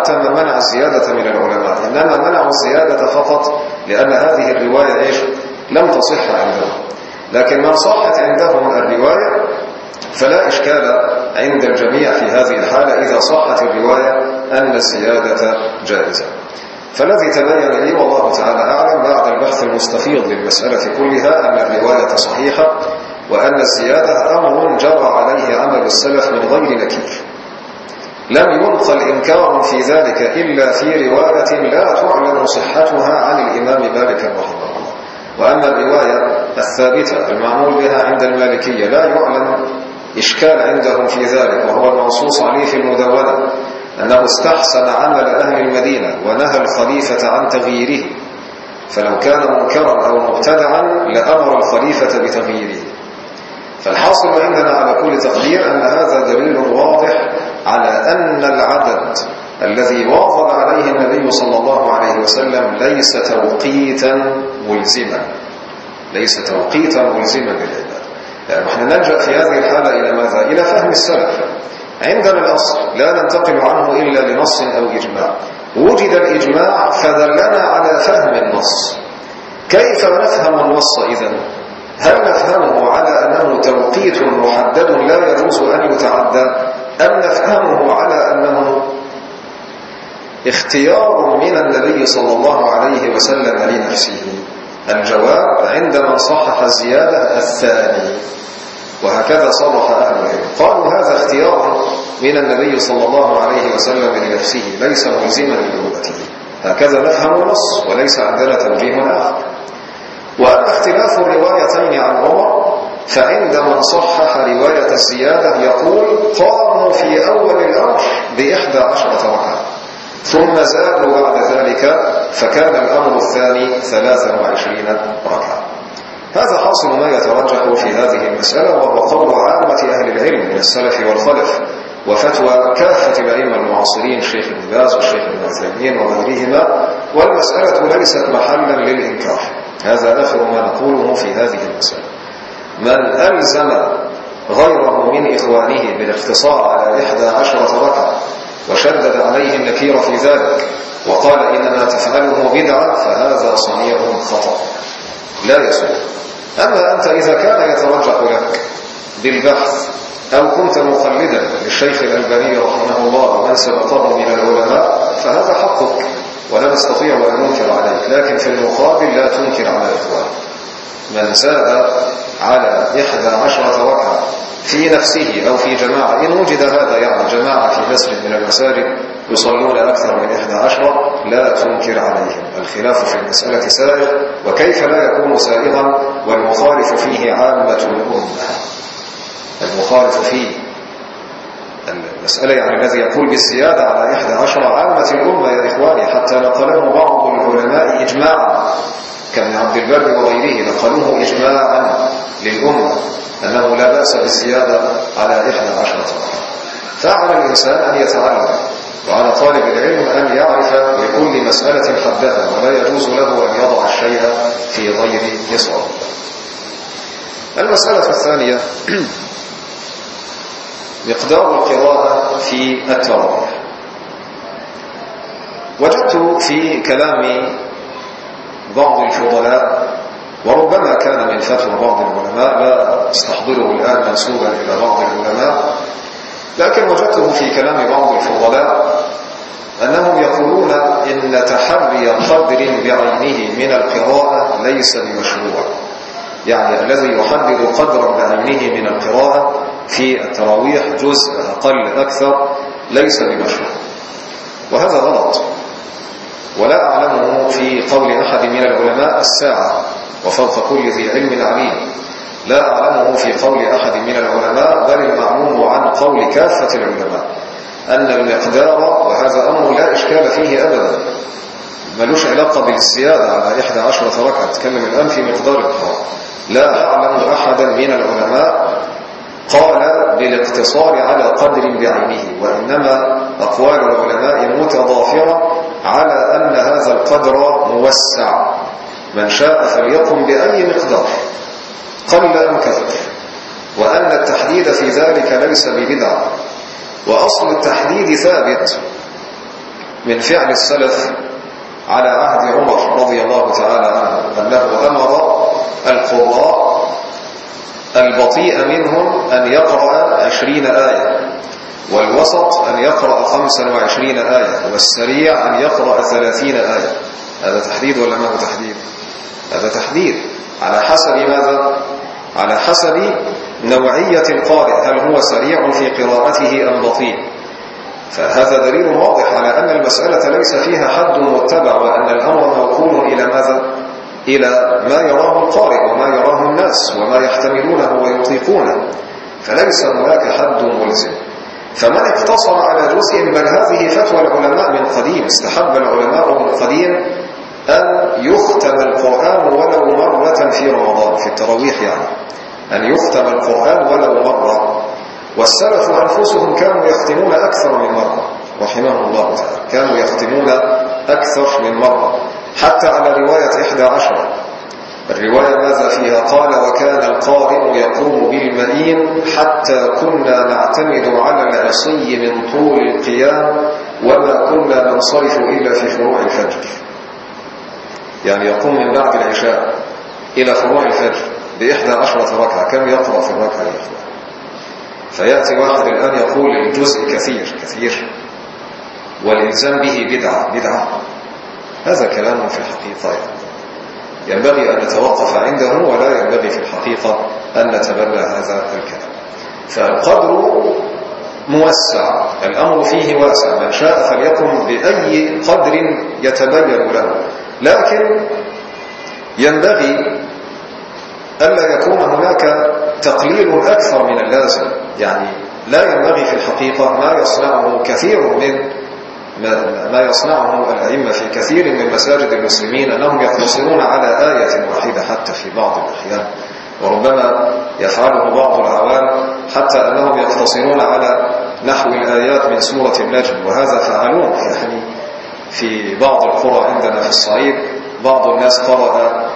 حتى من منع الزيادة من العلماء، إنما منعوا الزيادة فقط لأن هذه الرواية لم تصح عندهم. لكن من صحت عندهم الرواية فلا إشكال عند الجميع في هذه الحالة إذا صحت الرواية أن الزيادة جائزة. فالذي تبين لي والله تعالى أعلم بعد البحث المستفيض للمسألة كلها أن الرواية صحيحة، وأن الزيادة أمر جرى عليه عمل السلف من غير نكير، لم ينقل إنكار في ذلك إلا في رواية لا تعلم صحتها عن الإمام مالك رحمه الله. وأما الرواية الثابتة المعمول بها عند المالكية لا يعلم إشكال عندهم في ذلك، وهو المنصوص عليه في المدونة أنه استحسن عمل أهل المدينة ونهى الخليفة عن تغييره، فلو كان منكرا أو مبتدعا لأمر الخليفة بتغييره. فالحاصل عندنا على كل تقدير أن هذا دليل واضح على أن العدد الذي واظب عليه النبي صلى الله عليه وسلم ليس توقيتا ملزما، ليس توقيتا ملزما للعباد. يعني نحن نلجأ في هذه الحالة إلى ماذا؟ إلى فهم السلف. عندنا الأصل لا ننتقل عنه إلا لنص أو إجماع، وجد الإجماع فدلنا على فهم النص. كيف نفهم النص إذن؟ هل نفهمه على أنه توقيت محدد لا يجوز أن يتعدى، أم نفهمه على أنه اختيار من النبي صلى الله عليه وسلم لنفسه؟ الجواب عند من صحح الزيادة الثاني، وهكذا صرح أهل العلم، قالوا هذا اختيار من النبي صلى الله عليه وسلم لنفسه ليس ملزما لأمته. هكذا نفهم النص وليس عندنا توجيه آخر. وأما اختلاف الروايتين عن عمر فعند من صحح رواية الزيادة يقول قاموا في أول الأمر ب11 ركعة ثم زادوا بعد ذلك فكان الأمر الثاني 23 ركعة. هذا حاصل ما يترجح في هذه المسألة، وهو قول عامة أهل العلم من السلف والخلف، وفتوى كافة الأئمة المعاصرين الشيخ ابن باز والشيخ ابن عثيمين وغيرهما، والمسألة ليست محلا للإنكار. هذا آخر ما نقوله في هذه المسألة. من ألزم غيره من إخوانه بالاقتصار على 11 ركعة وشدد عليه النكير في ذلك وقال إنما تفعله بدعة فهذا صنيع خطأ لا يسوء. أما أنت إذا كان يترجح لك بالبحث أو كنت مقلدا للشيخ الألباني رحمه الله ومن سبقه من العلماء فهذا حقك ولا نستطيع أن ننكر عليك، لكن في المقابل لا تنكر على إخوانك. من زاد على 11 ركعة في نفسه أو في جماعة، إن وجد هذا يعني جماعة في مسجد من المساجد يصلون أكثر من 11 لا تنكر عليهم. الخلاف في المسألة سائغ، وكيف لا يكون سائغا والمخالف فيه عامة الأمة. المخالف فيه المسألة يعني الذي يقول بالزيادة على 11 عامة الأمة يا إخواني، حتى نقله بعض العلماء إجماعا كابن عبد البر وغيره، نقلوه إجماعا للأمة أنه لا بأس بالزيادة على 11 ركعة. فعلى الإنسان أن يتعلم، وعلى طالب العلم أن يعرف لكل مسألة حدها، ولا يجوز له أن يضع الشيء في غير نصابه. المسألة الثانية مقدار القراءة في التراويح. وجدت في كلام بعض الفضلاء، وربما كان من فتوى بعض العلماء لا استحضره الآن منسوبا إلى بعض العلماء، لكن وجدته في كلام بعض الفضلاء أنهم يقولون إن تحري قدر بعينه من القراءة ليس بمشروع. يعني الذي يحدد قدرا بعينه من القراءة في التراويح جزء أقل أكثر ليس بمشروع، وهذا غلط، ولا أعلمه في قول أحد من العلماء الساعة وفوق كل ذي علم عليم. لا أعلمه في قول أحد من العلماء، بل المعلوم عن قول كافة العلماء أن المقدار، وهذا أمر لا إشكال فيه أبدا، ملوش علاقة بالزيادة على 11 ركعة، أتكلم الآن في مقدار القراءة. لا أعلم أحدا من العلماء قال بالاقتصار على قدر بعينه، وإنما أقوال العلماء متضافرة على أن هذا القدر موسع، من شاء فليقم بأي مقدار قل أم كثر، وأن التحديد في ذلك ليس ببدعة، وأصل التحديد ثابت، من فعل السلف على عهد عمر رضي الله تعالى عنه أنه أمر القراء البطيء منهم أن يقرأ 20 آية، والوسط أن يقرأ 25 آية، والسريع أن يقرأ 30 آية. هذا تحديد ولا ما هو تحديد؟ هذا تحديد على حسب ماذا؟ على حسب نوعية القارئ، هل هو سريع في قراءته أم بطيء. فهذا دليل واضح على أن المسألة ليس فيها حد متبع، وأن الأمر موكول إلى ماذا؟ إلى ما يراه القارئ وما يراه الناس وما يحتملونه ويطيقونه، فليس هناك حد ملزم. فمن اقتصر على جزء، بل هذه فتوى العلماء من قديم، استحب العلماء من قديم أن يختم القرآن ولو مرة في رمضان، في التراويح يعني، أن يختم القرآن ولو مرة. والسلف أنفسهم كانوا يختمون أكثر من مرة رحمهم الله تعالى، كانوا يختمون أكثر من مرة، حتى على رواية 11. الرواية ماذا فيها؟ قال: وكان القارئ يقوم بالمئين حتى كنا نعتمد على العصي من طول القيام، وما كنا ننصرف إلا في فروع الفجر. يعني يقوم من بعد العشاء إلى فروع الفجر ب11 ركعة. كم يقرأ في الركعة يا إخوان؟ فيأتي واحد الآن يقول الجزء كثير والإلزام به بدعة. هذا كلام في الحقيقة ينبغي أن نتوقف عنده، ولا ينبغي في الحقيقة أن نتبنى هذا الكلام. فالقدر موسع، الأمر فيه واسع، من شاء فليقم بأي قدر يتبين له، لكن ينبغي ألا يكون هناك تقليل أكثر من اللازم. يعني لا ينبغي في الحقيقة ما يصنعه كثير من ما يصنعه الأئمة في كثير من مساجد المسلمين، أنهم يقتصرون على آية واحدة حتى في بعض الأحيان، وربما يفعله بعض العوام حتى أنهم يقتصرون على نحو الآيات من سورة النجم، وهذا فعلوه يعني في بعض القرى عندنا في الصعيد. بعض الناس قرأ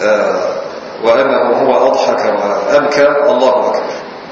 وأنه هو أضحك وأبكى الله أكبر،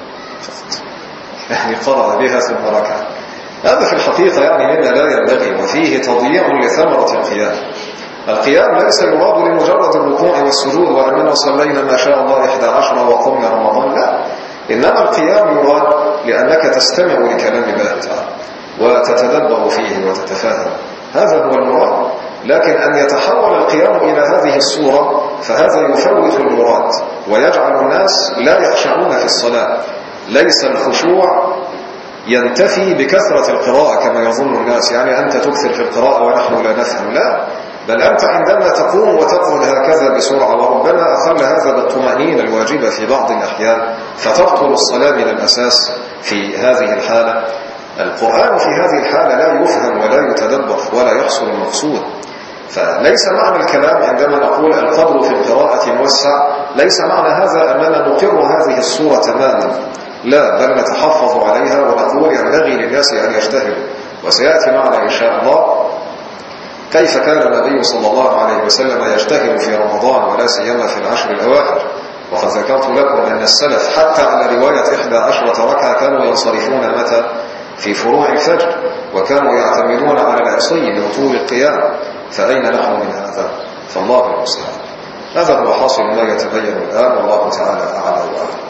يعني قرأ بها ثم ركع. هذا في الحقيقة يعني مما لا ينبغي، وفيه تضييع لثمرة القيام. القيام ليس يراد لمجرد الركوع والسجود وأننا صلينا ما شاء الله 11 وقمنا رمضان، لا، إنما القيام يراد لأنك تستمع لكلام الله تعالى وتتدبر فيه وتتفاهم، هذا هو المراد. لكن أن يتحول القيام إلى هذه الصورة فهذا يفوت المراد ويجعل الناس لا يخشعون في الصلاة. ليس الخشوع ينتفي بكثرة القراءة كما يظن الناس، يعني أنت تكثر في القراءة ونحن لا نفهم، لا، بل أنت عندما تقوم وتقعد هكذا بسرعة، وربما أخل هذا بالطمأنينة الواجبة في بعض الأحيان، فتبطل الصلاة من الأساس في هذه الحالة. القرآن في هذه الحالة لا يفهم ولا يتدبر ولا يحصل المقصود. فليس معنى الكلام عندما نقول القدر في القراءة موسع، ليس معنى هذا أننا نقر هذه الصورة تماما، لا، بل نتحفظ عليها ونقول ينبغي للناس أن يجتهدوا. وسيأتي معنا إن شاء الله كيف كان النبي صلى الله عليه وسلم يجتهد في رمضان، ولا سيما في العشر الأواخر. وقد ذكرت لكم أن السلف حتى على رواية 11 ركعة كانوا ينصرفون متى؟ في فروع الفجر، وكانوا يعتمدون على العصي من طول القيام. فأين نحن من هذا؟ فالله المستعان. هذا هو حاصل ما يتبين الآن، والله تعالى أعلى وأعلم.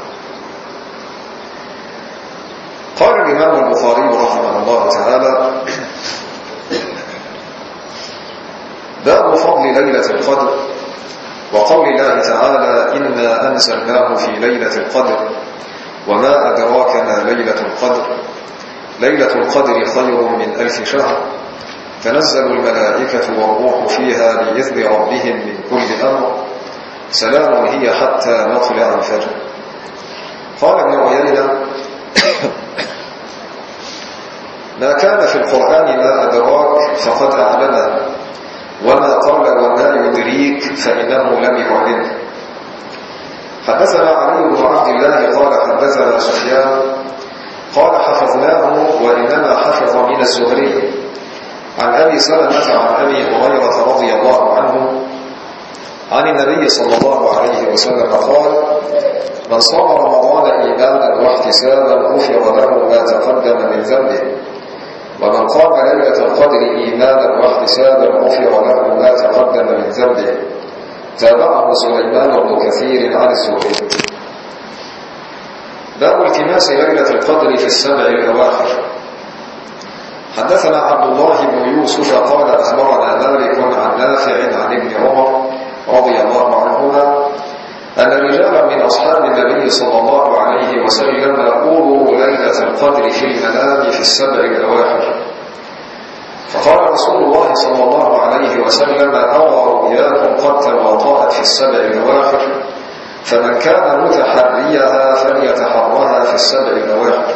قال الإمام البخاري رحمه الله تعالى: باب فضل ليلة القدر، وقول الله تعالى: إنا أنزلناه في ليلة القدر وما أدراك ما ليلة القدر، ليلة القدر خير من 1000 شهر، تنزل الملائكة والروح فيها بإذن ربهم من كل أمر، سلام هي حتى مطلع الفجر. قال ابن عيينة: ما كان في القرآن ما أدراك فقد أعلمه، وما قال وما يدريك فإنه لم يعلمه. حدثنا علي بن عبد الله قال حدثنا سفيان قال حفظناه وإنما حفظ من الزهري عن أبي سلمة عن أبي هريرة رضي الله عنه عن النبي صلى الله عليه وسلم قال: من صام رمضان إيمانا واحتسابا غفر له ما تقدم من ذنبه، ومن قام ليلة القدر إيمانا واحتسابا غفر له ما تقدم من ذنبه. تابعه سليمان بن كثير عن الزهري. باب التماس ليلة القدر في السبع الأواخر. حدثنا عبد الله بن يوسف قال أخبرنا مالك عن نافع عن ابن عمر رضي الله عنهما أن رجالا من أصحاب النبي صلى الله عليه وسلم أولوا ليلة القدر في المنام في السبع الأواخر، فقال رسول الله صلى الله عليه وسلم: أرى رؤياكم قد تواطأت في السبع الأواخر، فمن كان متحريها فليتحرها في السبع الأواخر.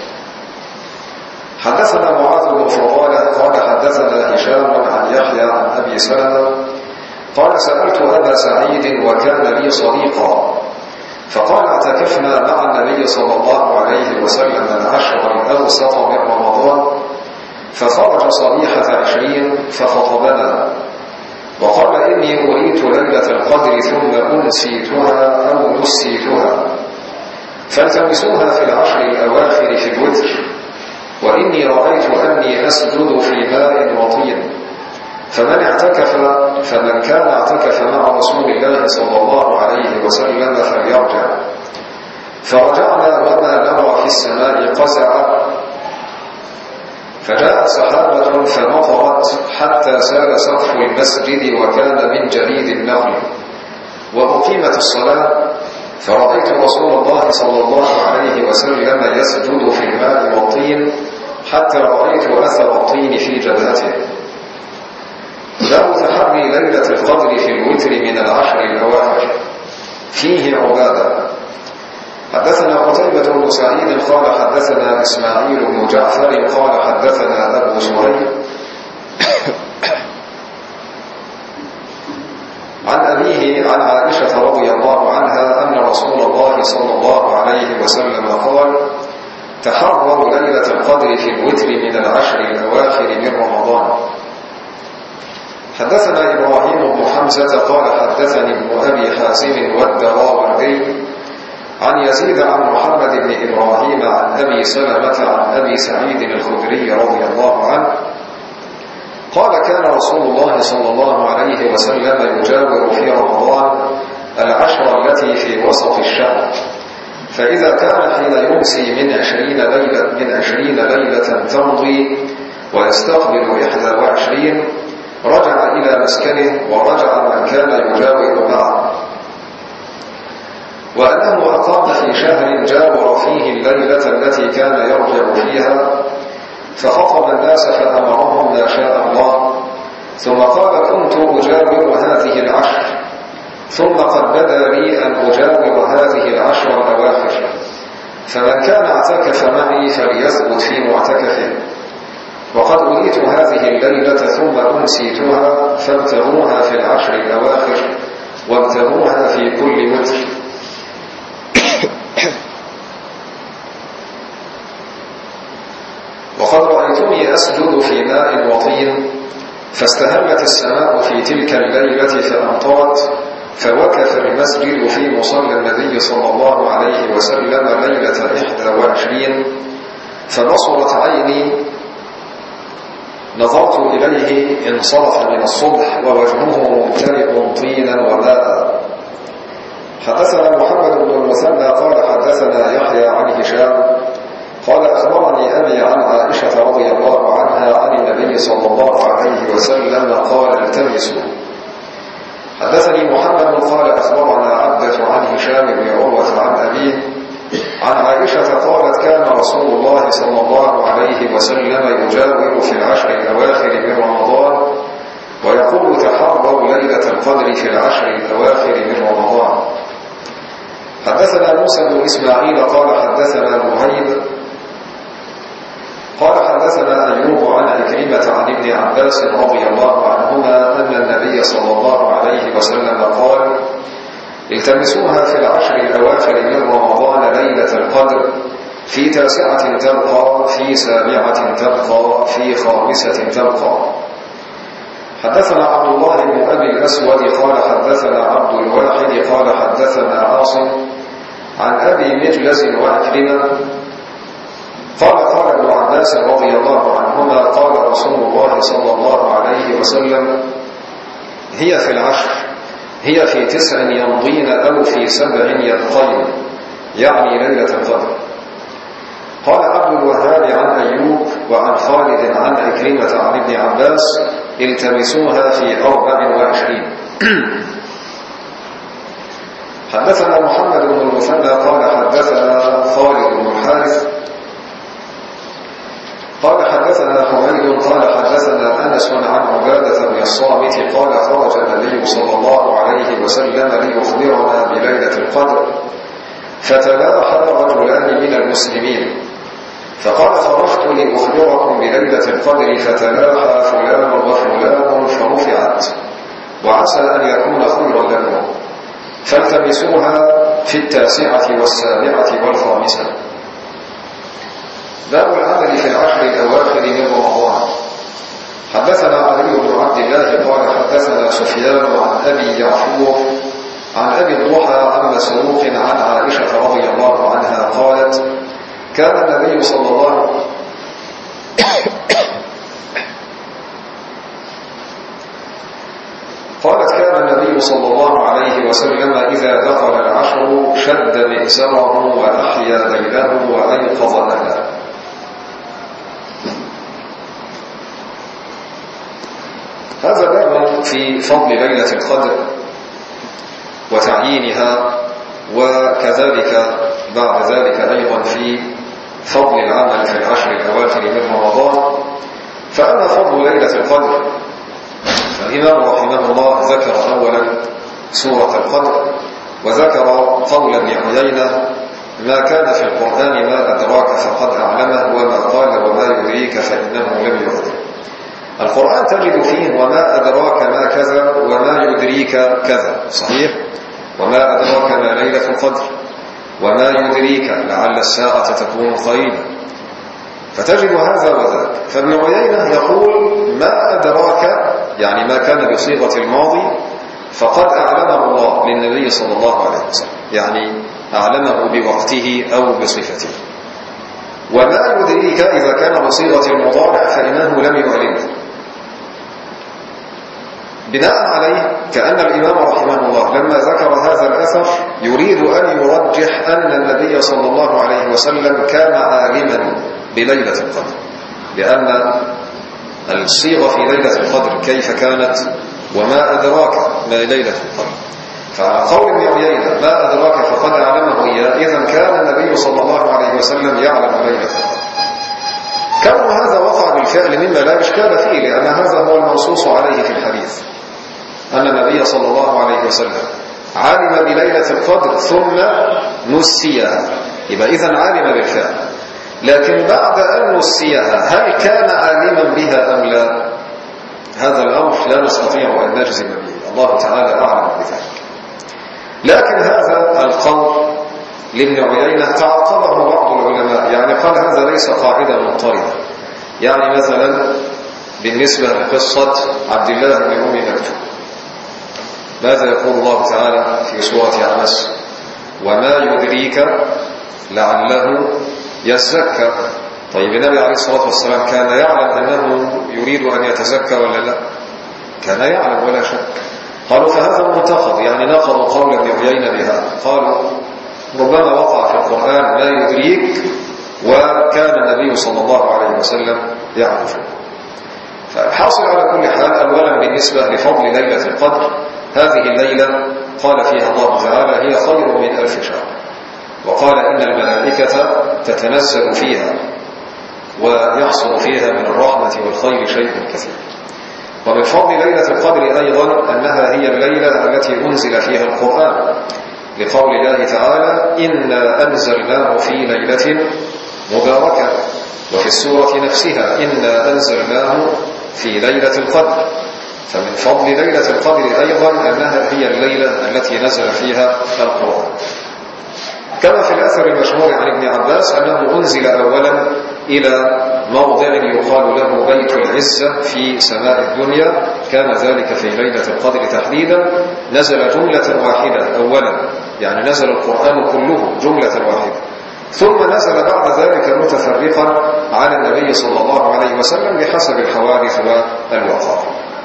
حدثنا معاذ بن فضالة قال حدثنا هشام عن يحيى عن أبي سلمة قال سألت أبا سعيد وكان لي صديقا، فقال: اعتكفنا مع النبي صلى الله عليه وسلم العشر الأوسط من رمضان، فخرج صبيحة 20 فخطبنا وقال: إني أريت ليلة القدر ثم أنسيتها أو نسيتها، فالتمسوها في العشر الأواخر في الوتر، وإني رأيت أني أسجد في ماء وطين، فمن كان اعتكف مع رسول الله صلى الله عليه وسلم فليرجع. فرجعنا وما نرى في السماء قزعا، فجاءت سحابة فمطرت حتى سال سقف المسجد وكان من جريد النخل، وأقيمت الصلاة، فرأيت رسول الله صلى الله عليه وسلم يسجد في الماء والطين حتى رأيت أثر الطين في جبهته. باب تحري ليلة القدر في الوتر من العشر الأواخر. فيه عبادة. حدثنا قتيبة بن سعيد قال حدثنا إسماعيل بن جعفر قال حدثنا أبو سهيل عن أبيه عن عائشة رضي الله عنها أن رسول الله صلى الله عليه وسلم قال: تحروا ليلة القدر في الوتر من العشر الأواخر من رمضان. حدثنا إبراهيم بن حمزة قال حدثني ابن أبي حازم والدراوردي عن يزيد عن محمد بن إبراهيم عن أبي سلمة عن أبي سعيد الخدري رضي الله عنه قال: كان رسول الله صلى الله عليه وسلم يجاور في رمضان العشر التي في وسط الشهر، فإذا كان حين يمسي من 20 ليلة تمضي ويستقبل 21 رجع إلى مسكنه ورجع من كان يجاور معه، وأنه أقام في شهر جاور فيه الليلة التي كان يرجع فيها، فخطب الناس فأمرهم ما شاء الله، ثم قال: كنت أجاور هذه العشر، ثم قد بدا لي أن أجاور هذه العشر الأواخر، فمن كان اعتكف معي فليثبت في معتكفه، وقد أريت هذه الليلة ثم أنسيتها، فابتغوها في العشر الأواخر وابتغوها في كل وتر. وقد رأيتني أسجد في ماء وطين، فاستهلت السماء في تلك الليلة فأمطرت، فوقف المسجد في مصلى النبي صلى الله عليه وسلم ليلة 21، فبصرت عيني، نظرت إليه انصرف من الصبح ووجهه ممتلئ طينا وماء. حدثنا محمد بن المثنى قال حدثنا يحيى عن هشام قال أخبرني أبي عن عائشة رضي الله عنها عن النبي صلى الله عليه وسلم قال: التمسوا. حدثني محمد قال أخبرنا عبدة عن هشام بن عروة عن أبيه عن عائشة قالت: كان رسول الله صلى الله عليه وسلم يجاور في العشر الأواخر من رمضان ويقول: تحروا ليلة القدر في العشر الأواخر من رمضان. حدثنا موسى بن إسماعيل قال حدثنا مهيب قال حدثنا أيوب عن عكرمة عن ابن عباس رضي الله عنهما أن النبي صلى الله عليه وسلم قال: التمسوها في العشر الأواخر من رمضان ليلة القدر، في 9 تبقى، في 7 تبقى، في 5 تبقى. حدثنا عبد الله بن أبي الأسود قال حدثنا عبد الواحد قال حدثنا عاصم عن أبي مجلس وعكرمة قال: قال ابن عباس رضي الله عنهما: قال رسول الله صلى الله عليه وسلم: هي في العشر، هي في 9 يمضين أو في 7 يبقين، يعني ليلة القدر. قال عبد الوهاب عن أيوب وعن خالد عن عكرمة عن ابن عباس: التمسوها في 24. حدثنا محمد بن المثنى قال حدثنا خالد بن الحارث قال حدثنا حميد قال حدثنا أنس عن عبادة بن الصامت قال: خرج النبي صلى الله عليه وسلم ليخبرنا بليلة القدر، فتلاحى رجلان من المسلمين، فقال: خرجت لأخبركم بليلة القدر، فتلاحى فلان وفلان فرفعت، وعسى أن يكون خيرا لكم، فالتمسوها في 9 و7 و5. باب العمل في العشر الأواخر من رمضان. حدثنا علي بن عبد الله قال حدثنا سفيان عن أبي يعفور عن أبي الضحى عن مسروق عن عائشة رضي الله عنها قالت: كان النبي صلى الله عليه وسلم إذا دخل العشر شد مئزره وأحيا ليله وأيقظ أهله. هذا باب في فضل ليلة القدر وتعيينها، وكذلك بعد ذلك أيضا في فضل العمل في العشر الأواخر من رمضان. فأما فضل ليلة القدر، فالإمام رحمه الله ذكر أولا سورة القدر، وذكر قول ابن عيينة: ما كان في القرآن ما أدراك فقد أعلمه، وما قال وما يدريك فإنه لم يعلم. القرآن تجد فيه وما أدراك ما كذا وما يدريك كذا، صحيح؟ وما أدراك ما ليلة القدر، وما يدريك لعل الساعة تكون قريبا، فتجد هذا وذاك. فابن عيينة يقول: ما أدراك يعني ما كان بصيغة الماضي فقد أعلمه الله للنبي صلى الله عليه وسلم، يعني أعلمه بوقته أو بصفته. وما يدريك إذا كان بصيغة المضارع فإنه لم يعلمه. بناء عليه كأن الإمام رحمه الله لما ذكر هذا الأثر يريد أن يرجح أن النبي صلى الله عليه وسلم كان عالما بليلة القدر، لأن الصيغة في ليلة القدر كيف كانت: وما أدراك ما ليلة القدر. فقول ابن عيينة ما أدراك فقد أعلمه إياه، إذن كان النبي صلى الله عليه وسلم يعلم ليلة القدر. كون هذا وقع بالفعل مما لا إشكال فيه، لأن هذا هو المنصوص عليه في الحديث، أن النبي صلى الله عليه وسلم علم بليلة القدر ثم نسيها، يبقى إذن علم بالفعل. لكن بعد أن نسيها هل كان عالما بها أم لا؟ هذا الأمر لا نستطيع أن نجزم به، الله تعالى أعلم بذلك. لكن هذا القول لابن عيينة تعقبه بعض العلماء، يعني قال هذا ليس قاعدة مضطردة. يعني مثلا بالنسبة لقصة عبد الله بن أم مكتوم، ماذا يقول الله تعالى في سورة عمس: وما يدريك لعله يزكى. طيب النبي عليه الصلاة والسلام كان يعلم أنه يريد أن يتزكى ولا لا؟ كان يعلم ولا شك. قالوا فهذا منتقض، يعني نقضوا قول ابن عيينة بهذا. قالوا ربما وقع في القرآن ما يدريك وكان النبي صلى الله عليه وسلم يعرف. فالحاصل على كل حال أولا بالنسبة لفضل ليلة القدر، هذه الليلة قال فيها الله تعالى: هي خير من 1000 شهر، وقال إن الملائكة تتنزل فيها ويحصل فيها من الرحمة والخير شيء كثير. ومن فضل ليلة القدر أيضا أنها هي الليلة التي أنزل فيها القرآن، لقول الله تعالى: إنا أنزلناه في ليلة مباركة، وفي السورة نفسها: إنا أنزلناه في ليلة القدر. فمن فضل ليلة القدر أيضا أنها هي الليلة التي نزل فيها القرآن. كما في الأثر المشهور عن ابن عباس أنه أنزل أولا إلى موضع يقال له بيت العزة في سماء الدنيا، كان ذلك في ليلة القدر تحديدا. نزل جملة واحدة أولا، يعني نزل القرآن كله جملة واحدة، ثم نزل بعد ذلك متفرقا على النبي صلى الله عليه وسلم بحسب الحوادث والوقائع.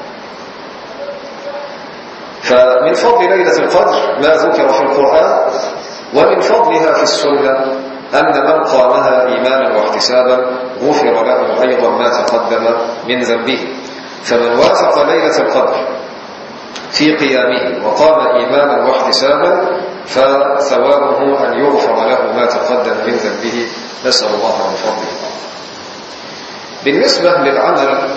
فمن فضل ليلة القدر ما ذكر في القرآن، ومن فضلها في السنة أن من قامها إيمانا واحتسابا غفر له أيضا ما تقدم من ذنبه. فمن وافق ليلة القدر في قيامه وقام إيمانا واحتسابا فثوابه أن يغفر له ما تقدم من ذنبه، نسأل الله من فضله. بالنسبة للعمل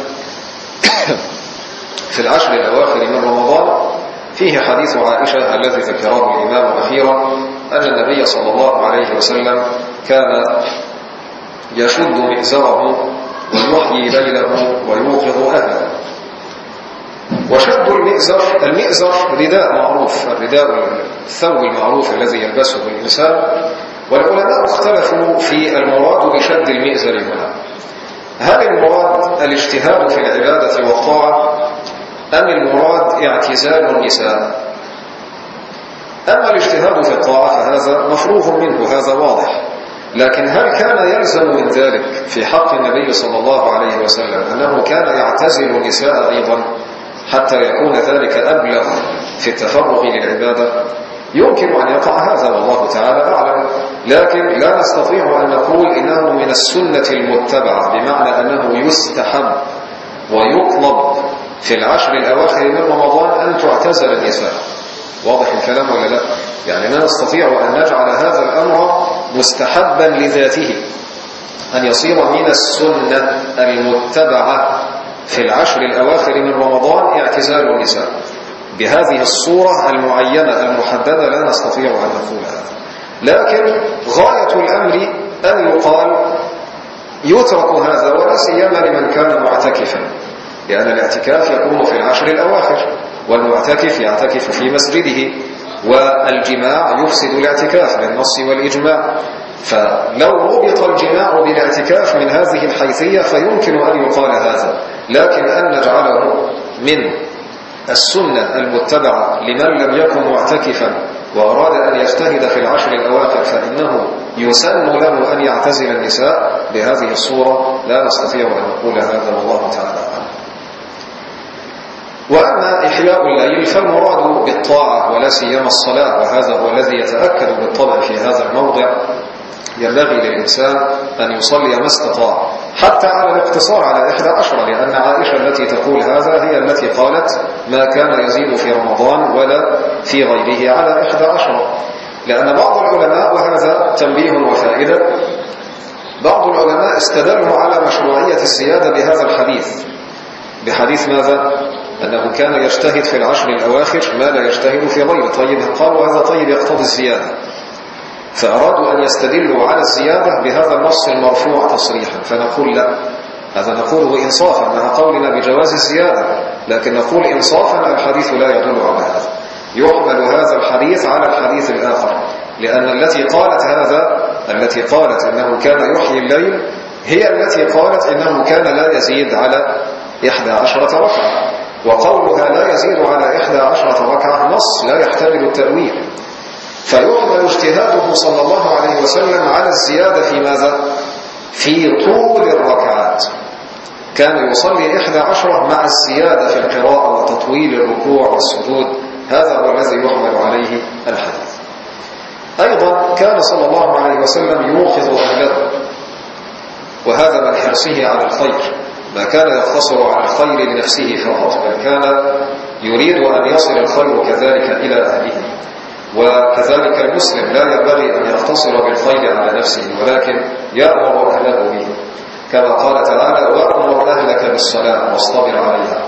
في العشر الأواخر من رمضان، فيه حديث عائشة الذي ذكره الإمام أخيرا أن النبي صلى الله عليه وسلم كان يشد مئزره ويحيي ليله ويوقظ أهله. وشد المئزر رداء معروف، الرداء الثوب المعروف الذي يلبسه الإنسان، والعلماء اختلفوا في المراد بشد المئزر هنا. هل المراد الاجتهاد في العبادة والطاعة أم المراد اعتزال النساء؟ أما الاجتهاد في الطاعة فهذا مفروغ منه، هذا واضح. لكن هل كان يلزم من ذلك في حق النبي صلى الله عليه وسلم أنه كان يعتزل النساء أيضا حتى يكون ذلك أبلغ في التفرغ للعبادة؟ يمكن أن يقع هذا والله تعالى أعلم، لكن لا نستطيع أن نقول إنه من السنة المتبعة، بمعنى أنه يستحب ويطلب في العشر الأواخر من رمضان أن تعتزل النساء. واضح الكلام ولا لا؟ يعني لا نستطيع أن نجعل هذا الأمر مستحبا لذاته، أن يصير من السنة المتبعة في العشر الأواخر من رمضان اعتزال النساء بهذه الصورة المعينة المحددة، لا نستطيع أن نقول هذا. لكن غاية الأمر أن يقال يترك هذا، ولا سيما لمن كان معتكفا، لأن الاعتكاف يكون في العشر الأواخر، والمعتكف يعتكف في مسجده، والجماع يفسد الاعتكاف بالنص والإجماع. فلو ربط الجماع بالاعتكاف من هذه الحيثية فيمكن أن يقال هذا، لكن أن نجعله من السنة المتبعة لمن لم يكن معتكفا وأراد أن يجتهد في العشر الأواخر فإنه يسن له أن يعتزل النساء بهذه الصورة، لا نستطيع أن نقول هذا والله تعالى عنه. وأما إحياء الليل فالمراد بالطاعة ولا سيما الصلاة، وهذا هو الذي يتأكد بالطبع في هذا الموضع. ينبغي للإنسان أن يصلي ما استطاع، حتى على الاقتصار على 11، لأن عائشة التي تقول هذا هي التي قالت ما كان يزيد في رمضان ولا في غيره على 11. لأن بعض العلماء، وهذا تنبيه وفائدة، بعض العلماء استدلوا على مشروعية الزيادة بهذا الحديث، بحديث ماذا؟ أنه كان يجتهد في العشر الأواخر ما لا يجتهد في غيره. طيب قالوا هذا طيب يقتضي الزيادة، فأرادوا أن يستدلوا على الزيادة بهذا النص المرفوع تصريحا، فنقول لا، هذا نقوله إنصافا مع قولنا بجواز الزيادة، لكن نقول إنصافا الحديث لا يدل على هذا. يحمل هذا الحديث على الحديث الآخر، لأن التي قالت هذا، التي قالت أنه كان يحيي الليل، هي التي قالت إنه كان لا يزيد على 11 ركعة، وقولها لا يزيد على 11 ركعة نص لا يحتمل التأويل. فيحمل اجتهاده صلى الله عليه وسلم على الزيادة في ماذا؟ في طول الركعات. كان يصلي 11 مع الزيادة في القراءة وتطويل الركوع والسجود، هذا هو الذي يحمل عليه الحديث. أيضا كان صلى الله عليه وسلم يوقظ أهله، وهذا من حرصه على الخير، ما كان يقتصر على الخير لنفسه فقط، بل كان يريد أن يصل الخير كذلك إلى أهله. وكذلك المسلم لا ينبغي أن يقتصر بالخير على نفسه، ولكن يأمر أهله به، كما قال تعالى وأمر أهلك بالصلاة واصطبر عليها.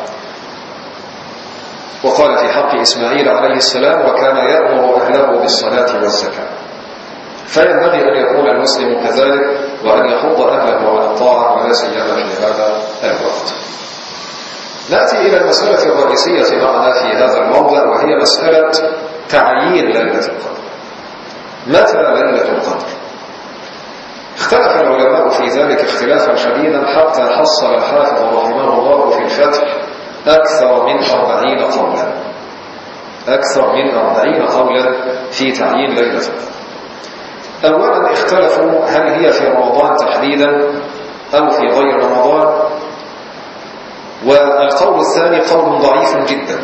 وقال في حق إسماعيل عليه السلام وكان يأمر أهله بالصلاة والزكاة. فينبغي أن يكون المسلم كذلك، وأن يحض أهله على الطاعة ولا سيما في هذا الوقت. نأتي إلى المسألة الرئيسية معنا في هذا الموضع، وهي مسألة تعيين ليلة القدر. متى ليلة القدر؟ اختلف العلماء في ذلك اختلافا شديدا، حتى حصل الحافظ رحمه الله في الفتح أكثر من 40 قولا، أكثر من 40 قولا في تعيين ليلة القدر. أولا اختلفوا هل هي في رمضان تحديدا أو في غير رمضان، والقول الثاني قول ضعيف جدا،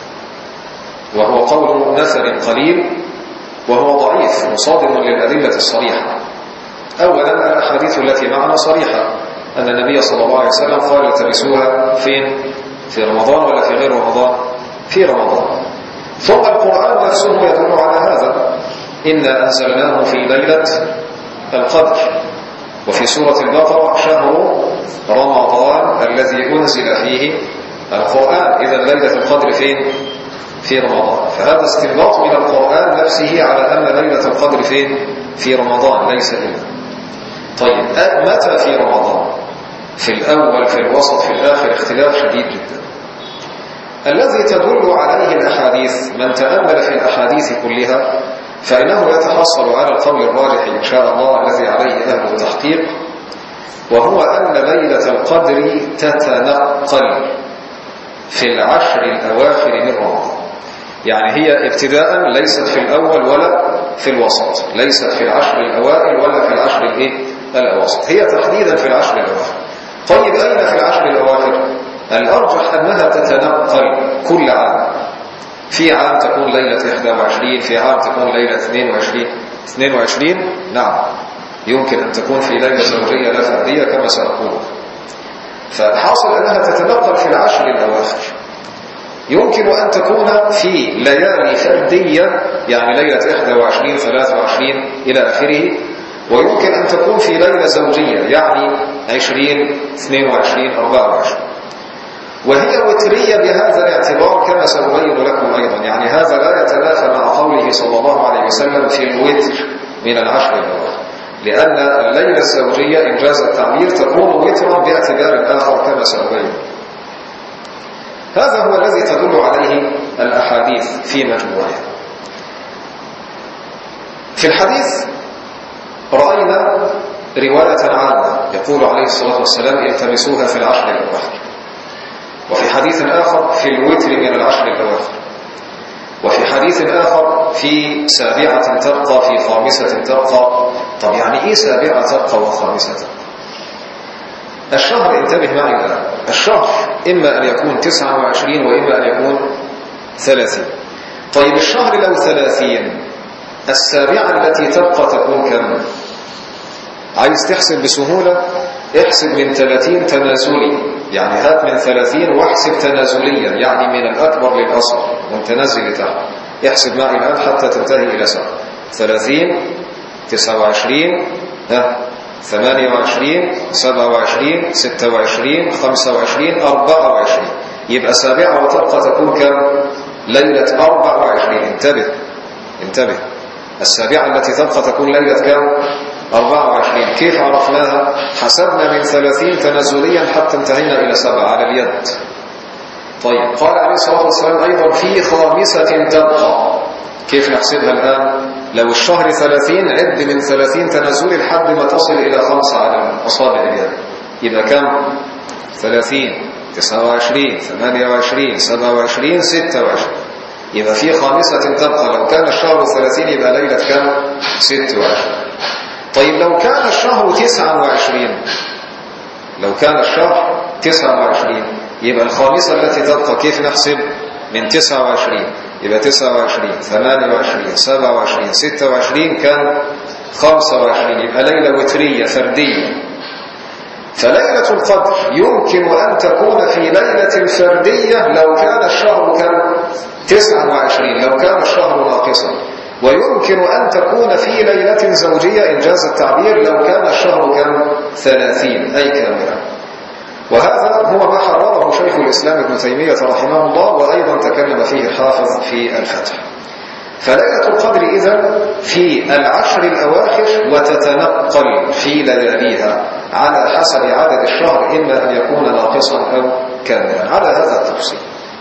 وهو قول نفر قليل، وهو ضعيف مصادم للأدلة الصريحة. أولا الأحاديث التي معنا صريحة أن النبي صلى الله عليه وسلم قال التمسوها فين؟ في رمضان ولا في غير رمضان؟ في رمضان. ثم القرآن نفسه يدل على هذا، إنا أنزلناه في ليلة القدر، وفي سورة البقرة شهر رمضان الذي أنزل فيه القرآن. إذا ليلة القدر فين؟ في رمضان. فهذا استنباط من القرآن نفسه على أن ليلة القدر فين؟ في رمضان ليس إلا. طيب متى في رمضان؟ في الأول، في الوسط، في الآخر؟ اختلاف شديد جدا. الذي تدل عليه الأحاديث، من تأمل في الأحاديث كلها فإنه يتحصل على القول الراجح إن شاء الله الذي عليه أهل التحقيق، وهو أن ليلة القدر تتنقل في العشر الأواخر من رمضان. يعني هي ابتداء ليست في الأول ولا في الوسط، ليست في العشر الأوائل ولا في العشر الأواسط، هي تحديدا في العشر الأواخر. طيب أين في العشر الأواخر؟ الأرجح أنها تتنقل كل عام. في عام تكون ليلة 21، في عام تكون ليلة 22. نعم، يمكن أن تكون في ليلة زوجية لا فردية كما سأقول. فالحاصل أنها تتنقل في العشر الأواخر. يمكن أن تكون في ليالي فردية، يعني ليلة 21 23 إلى آخره، ويمكن أن تكون في ليلة زوجية، يعني 20 22 24، وهي وترية بهذا الاعتبار كما سأبين لكم أيضا. يعني هذا لا يتنافى مع قوله صلى الله عليه وسلم في الوتر من العشر الأواخر، لأن الليلة الزوجية إنجاز التعبير تكون وترا باعتبار آخر كما سأبين. هذا هو الذي تدل عليه الأحاديث في مجموعها. في الحديث رأينا رواية عامة يقول عليه الصلاة والسلام التمسوها في العشر الأواخر، وفي حديث آخر في الوتر من العشر الأواخر، وفي حديث آخر في سابعة تبقى، في خامسة تبقى. طب يعني إيه سابعة تبقى وخامسة؟ الشهر، انتبه معي الآن، الشهر إما أن يكون 29 وإما أن يكون 30. طيب الشهر لو 30، السابعة التي تبقى تكون كم؟ عايز تحسب بسهولة؟ احسب من 30 تنازلي، يعني هات من 30 واحسب تنازليا، يعني من الأكبر للأصغر وانت نازل لتحت. احسب معي الآن حتى تنتهي إلى 7. 30 29 28 27 26 25 24. يبقى سابعة وتبقى تكون كم؟ ليلة 24. انتبه، السابعة التي تبقى تكون ليلة كم؟ 24. كيف عرفناها؟ حسبنا من 30 تنازليا حتى انتهينا إلى 7 على اليد. طيب قال عليه الصلاة والسلام أيضا في خامسة تبقى. كيف نحسبها الآن؟ لو الشهر 30 عد من 30 تنازلي لحد ما تصل إلى 5 على أصابع اليد. يبقى كم؟ 30 29 28 27 26. يبقى في خامسة تبقى. لو كان الشهر 30 يبقى ليلة كم؟ 26. طيب لو كان الشهر 29، لو كان الشهر 29 يبقى الخامسة التي تبقى كيف نحسب؟ من 29 يبقى 29 28 27 26 كان 25. يبقى ليلة وترية فردية. فليلة القدر يمكن أن تكون في ليلة فردية لو كان الشهر كم؟ 29 لو كان الشهر ناقصا، ويمكن أن تكون في ليلة زوجية إنجاز التعبير لو كان الشهر كم؟ 30 أي كاملا. وهذا هو ما حرره شيخ الإسلام ابن تيمية رحمه الله، وأيضا تكلم فيه الحافظ في الفتح. فليلة القدر إذن في العشر الأواخر وتتنقل في لياليها على حسب عدد الشهر، إما أن يكون ناقصا أو كاملا على هذا التفصيل.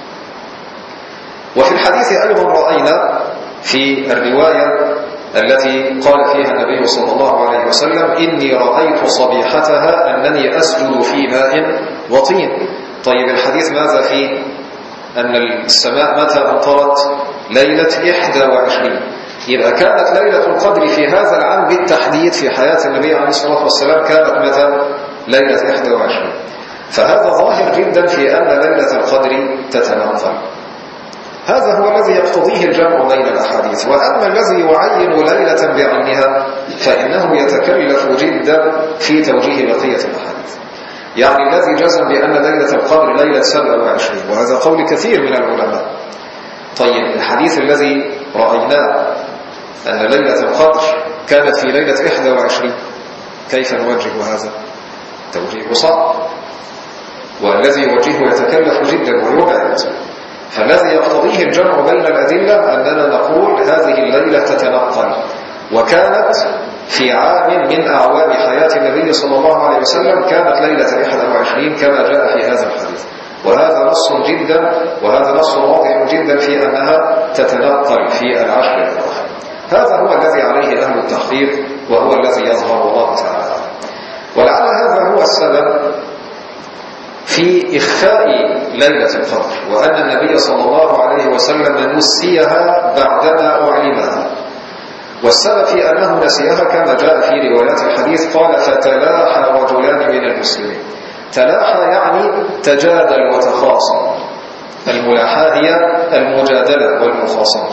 وفي الحديث أيضا رأينا في الرواية التي قال فيها النبي صلى الله عليه وسلم إني رأيت صبيحتها أنني أسجد في ماء وطين. طيب الحديث ماذا فيه؟ أن السماء متى أمطرت؟ ليلة 21. يبقى كانت ليلة القدر في هذا العام بالتحديد في حياة النبي عليه الصلاة والسلام كانت متى؟ ليلة 21. فهذا ظاهر جدا في أن ليلة القدر تتنقل. هذا هو الذي يقتضيه الجمع بين الأحاديث. وأما الذي يعين ليلة بعينها فإنه يتكلف جدا في توجيه بقية الأحاديث. يعني الذي جزم بأن ليلة القدر ليلة 27، وهذا قول كثير من العلماء. طيب الحديث الذي رأيناه أن ليلة القدر كانت في ليلة 21، كيف نوجه هذا؟ توجيه صعب، والذي يوجهه يتكلف جدا ويبعد. فالذي يقتضيه الجمع بين الأدلة أننا نقول هذه الليلة تتنقل، وكانت في عام من أعوام حياة النبي صلى الله عليه وسلم كانت ليلة 21 كما جاء في هذا الحديث. وهذا نص جدا، وهذا نص واضح جدا في أنها تتنقل في العشر الأواخر. هذا هو الذي عليه أهل التحقيق، وهو الذي يظهر الله تعالى. ولعل هذا هو السبب في إخفاء ليلة القدر، وأن النبي صلى الله عليه وسلم نسيها بعدما أعلمها. والسبب في أنه نسيها كما جاء في روايات الحديث قال فتلاحى رجلان من المسلمين. تلاحى يعني تجادل وتخاصم. الملاحاة هي المجادلة والمخاصمة.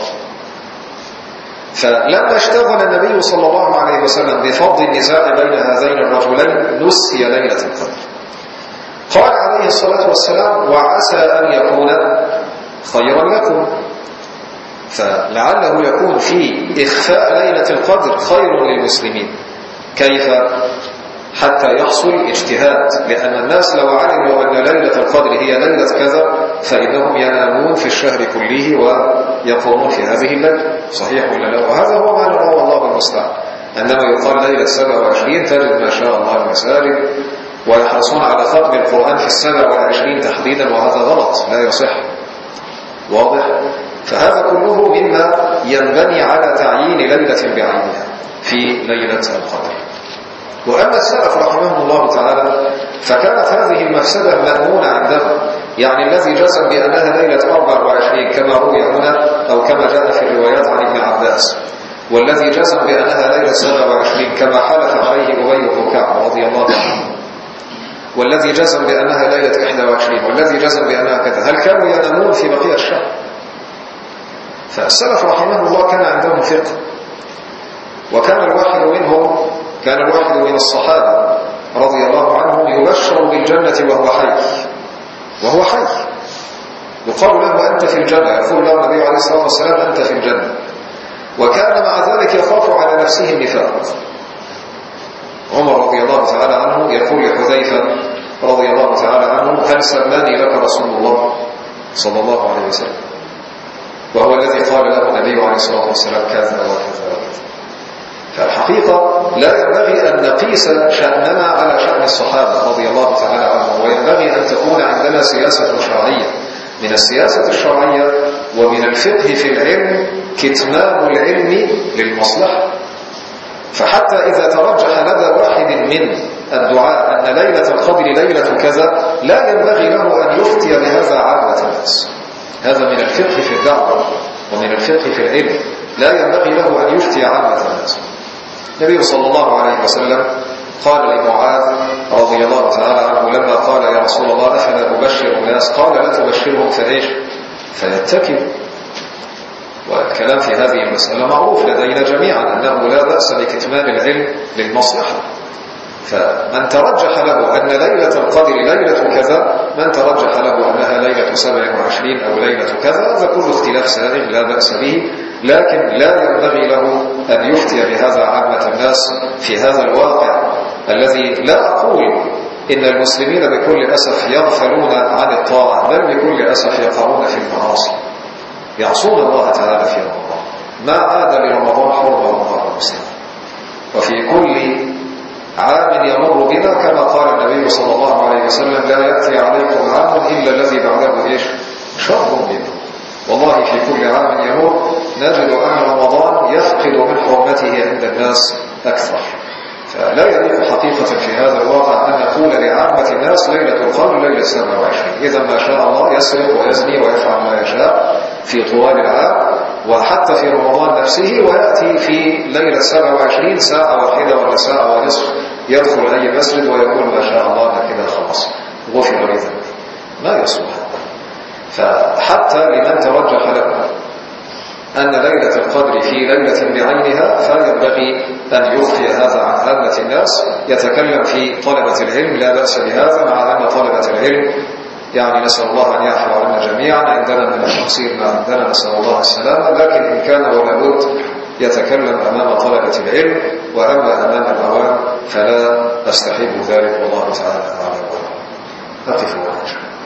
فلما اشتغل النبي صلى الله عليه وسلم بفضل النزاع بين هذين الرجلين نسي ليلة القدر. قال عليه الصلاة والسلام وعسى أن يكون خيرا لكم. فلعله يكون في إخفاء ليلة القدر خير للمسلمين. كيف؟ حتى يحصل اجتهاد، لأن الناس لو علموا أن ليلة القدر هي ليلة كذا فإنهم ينامون في الشهر كله ويقومون في هذه الليلة. صحيح ولا لا؟ وهذا هو ما نراه والله المستعان. عندما يقال ليلة 27 تجد ما شاء الله المساجد ويحرصون على ختم القرآن في 27 تحديدا، وهذا غلط لا يصح. واضح؟ فهذا كله مما ينبني على تعيين ليلة بعينها في ليلة القدر. وأما السلف رحمهم الله تعالى فكانت هذه المفسدة مأمونة عندهم. يعني الذي جزم بأنها ليلة 24 كما روي هنا أو كما جاء في الروايات عن ابن عباس، والذي جزم بأنها ليلة 27 كما حلف عليه أبي بن كعب رضي الله عنه، والذي جزم بأنها ليلة 21، والذي جزم بأنها كذا، هل كانوا ينامون في بقية الشهر؟ فالسلف رحمه الله كان عندهم فقه، وكان الواحد من الصحابة رضي الله عنهم يبشر بالجنة وهو حي يقال له أنت في الجنة، يقول له النبي عليه الصلاة والسلام أنت في الجنة. وكان مع ذلك يخاف على نفسه النفاق. عمر رضي الله تعالى عنه يقول لحذيفة رضي الله تعالى عنه هل سماني لك رسول الله صلى الله عليه وسلم؟ وهو الذي قال له النبي عليه الصلاة والسلام كذا وكذا. فالحقيقة لا ينبغي أن نقيس شأننا على شأن الصحابة رضي الله تعالى عنهم، وينبغي أن تكون عندنا سياسة شرعية. من السياسة الشرعية ومن الفقه في العلم كتمان العلم للمصلحة. فحتى إذا ترجح لدى واحد من الدعاء أن ليلة القدر ليلة كذا لا ينبغي له أن يفتي بهذا عامة الناس. هذا من الفقه في الدعوة ومن الفقه في العلم، لا ينبغي له أن يفتي عامة الناس. النبي صلى الله عليه وسلم قال لمعاذ رضي الله تعالى عنه لما قال يا رسول الله أفلا أبشر الناس؟ قال لا تبشرهم فيتكلوا. والكلام في هذه المسألة معروف لدينا جميعا أنه لا بأس بكتمان العلم للمصلحة. فمن ترجح له أن ليلة القدر ليلة كذا، من ترجح له أنها ليلة 27 أو ليلة كذا، هذا كله اختلاف سائغ لا بأس به، لكن لا ينبغي له أن يفتي بهذا عامة الناس في هذا الواقع الذي لا أقول إن المسلمين بكل أسف يغفلون عن الطاعة، بل بكل أسف يقعون في المعاصي، يعصون الله تعالى في رمضان. ما عاد لرمضان حرم الله المسلم، وفي كل عام يمر بنا كما قال النبي صلى الله عليه وسلم لا يأتي عليكم عام إلا الذي بعده شر منه. والله في كل عام يمر نجد أن رمضان يفقد من حرمته عند الناس أكثر. فلا يليق حقيقة في هذا الواقع أن نقول لعامة الناس ليلة القدر ليلة 27. إذا ما شاء الله يسرق ويزني ويفعل ما يشاء في طوال العام، وحتى في رمضان نفسه، ويأتي في ليلة 27 ساعة واحدة ولا ساعة ونصف يدخل أي مسجد ويقول ما شاء الله أن كده خلاص غفر لي ذنبي. ما يصلح. فحتى لمن ترجح له أن ليلة القدر في ليلة بعينها فينبغي أن يخفي هذا عن عامة الناس، يتكلم في طلبة العلم لا بأس بهذا، مع أن طلبة العلم يعني نسأل الله أن يعفو عنا جميعا، عندنا من التقصير ما عندنا، نسأل الله السلامة، لكن إن كان ولا بد يتكلم أمام طلبة العلم، وأما أمام العوام فلا أستحب ذلك، والله تعالى أعلم. أقف وأرجع.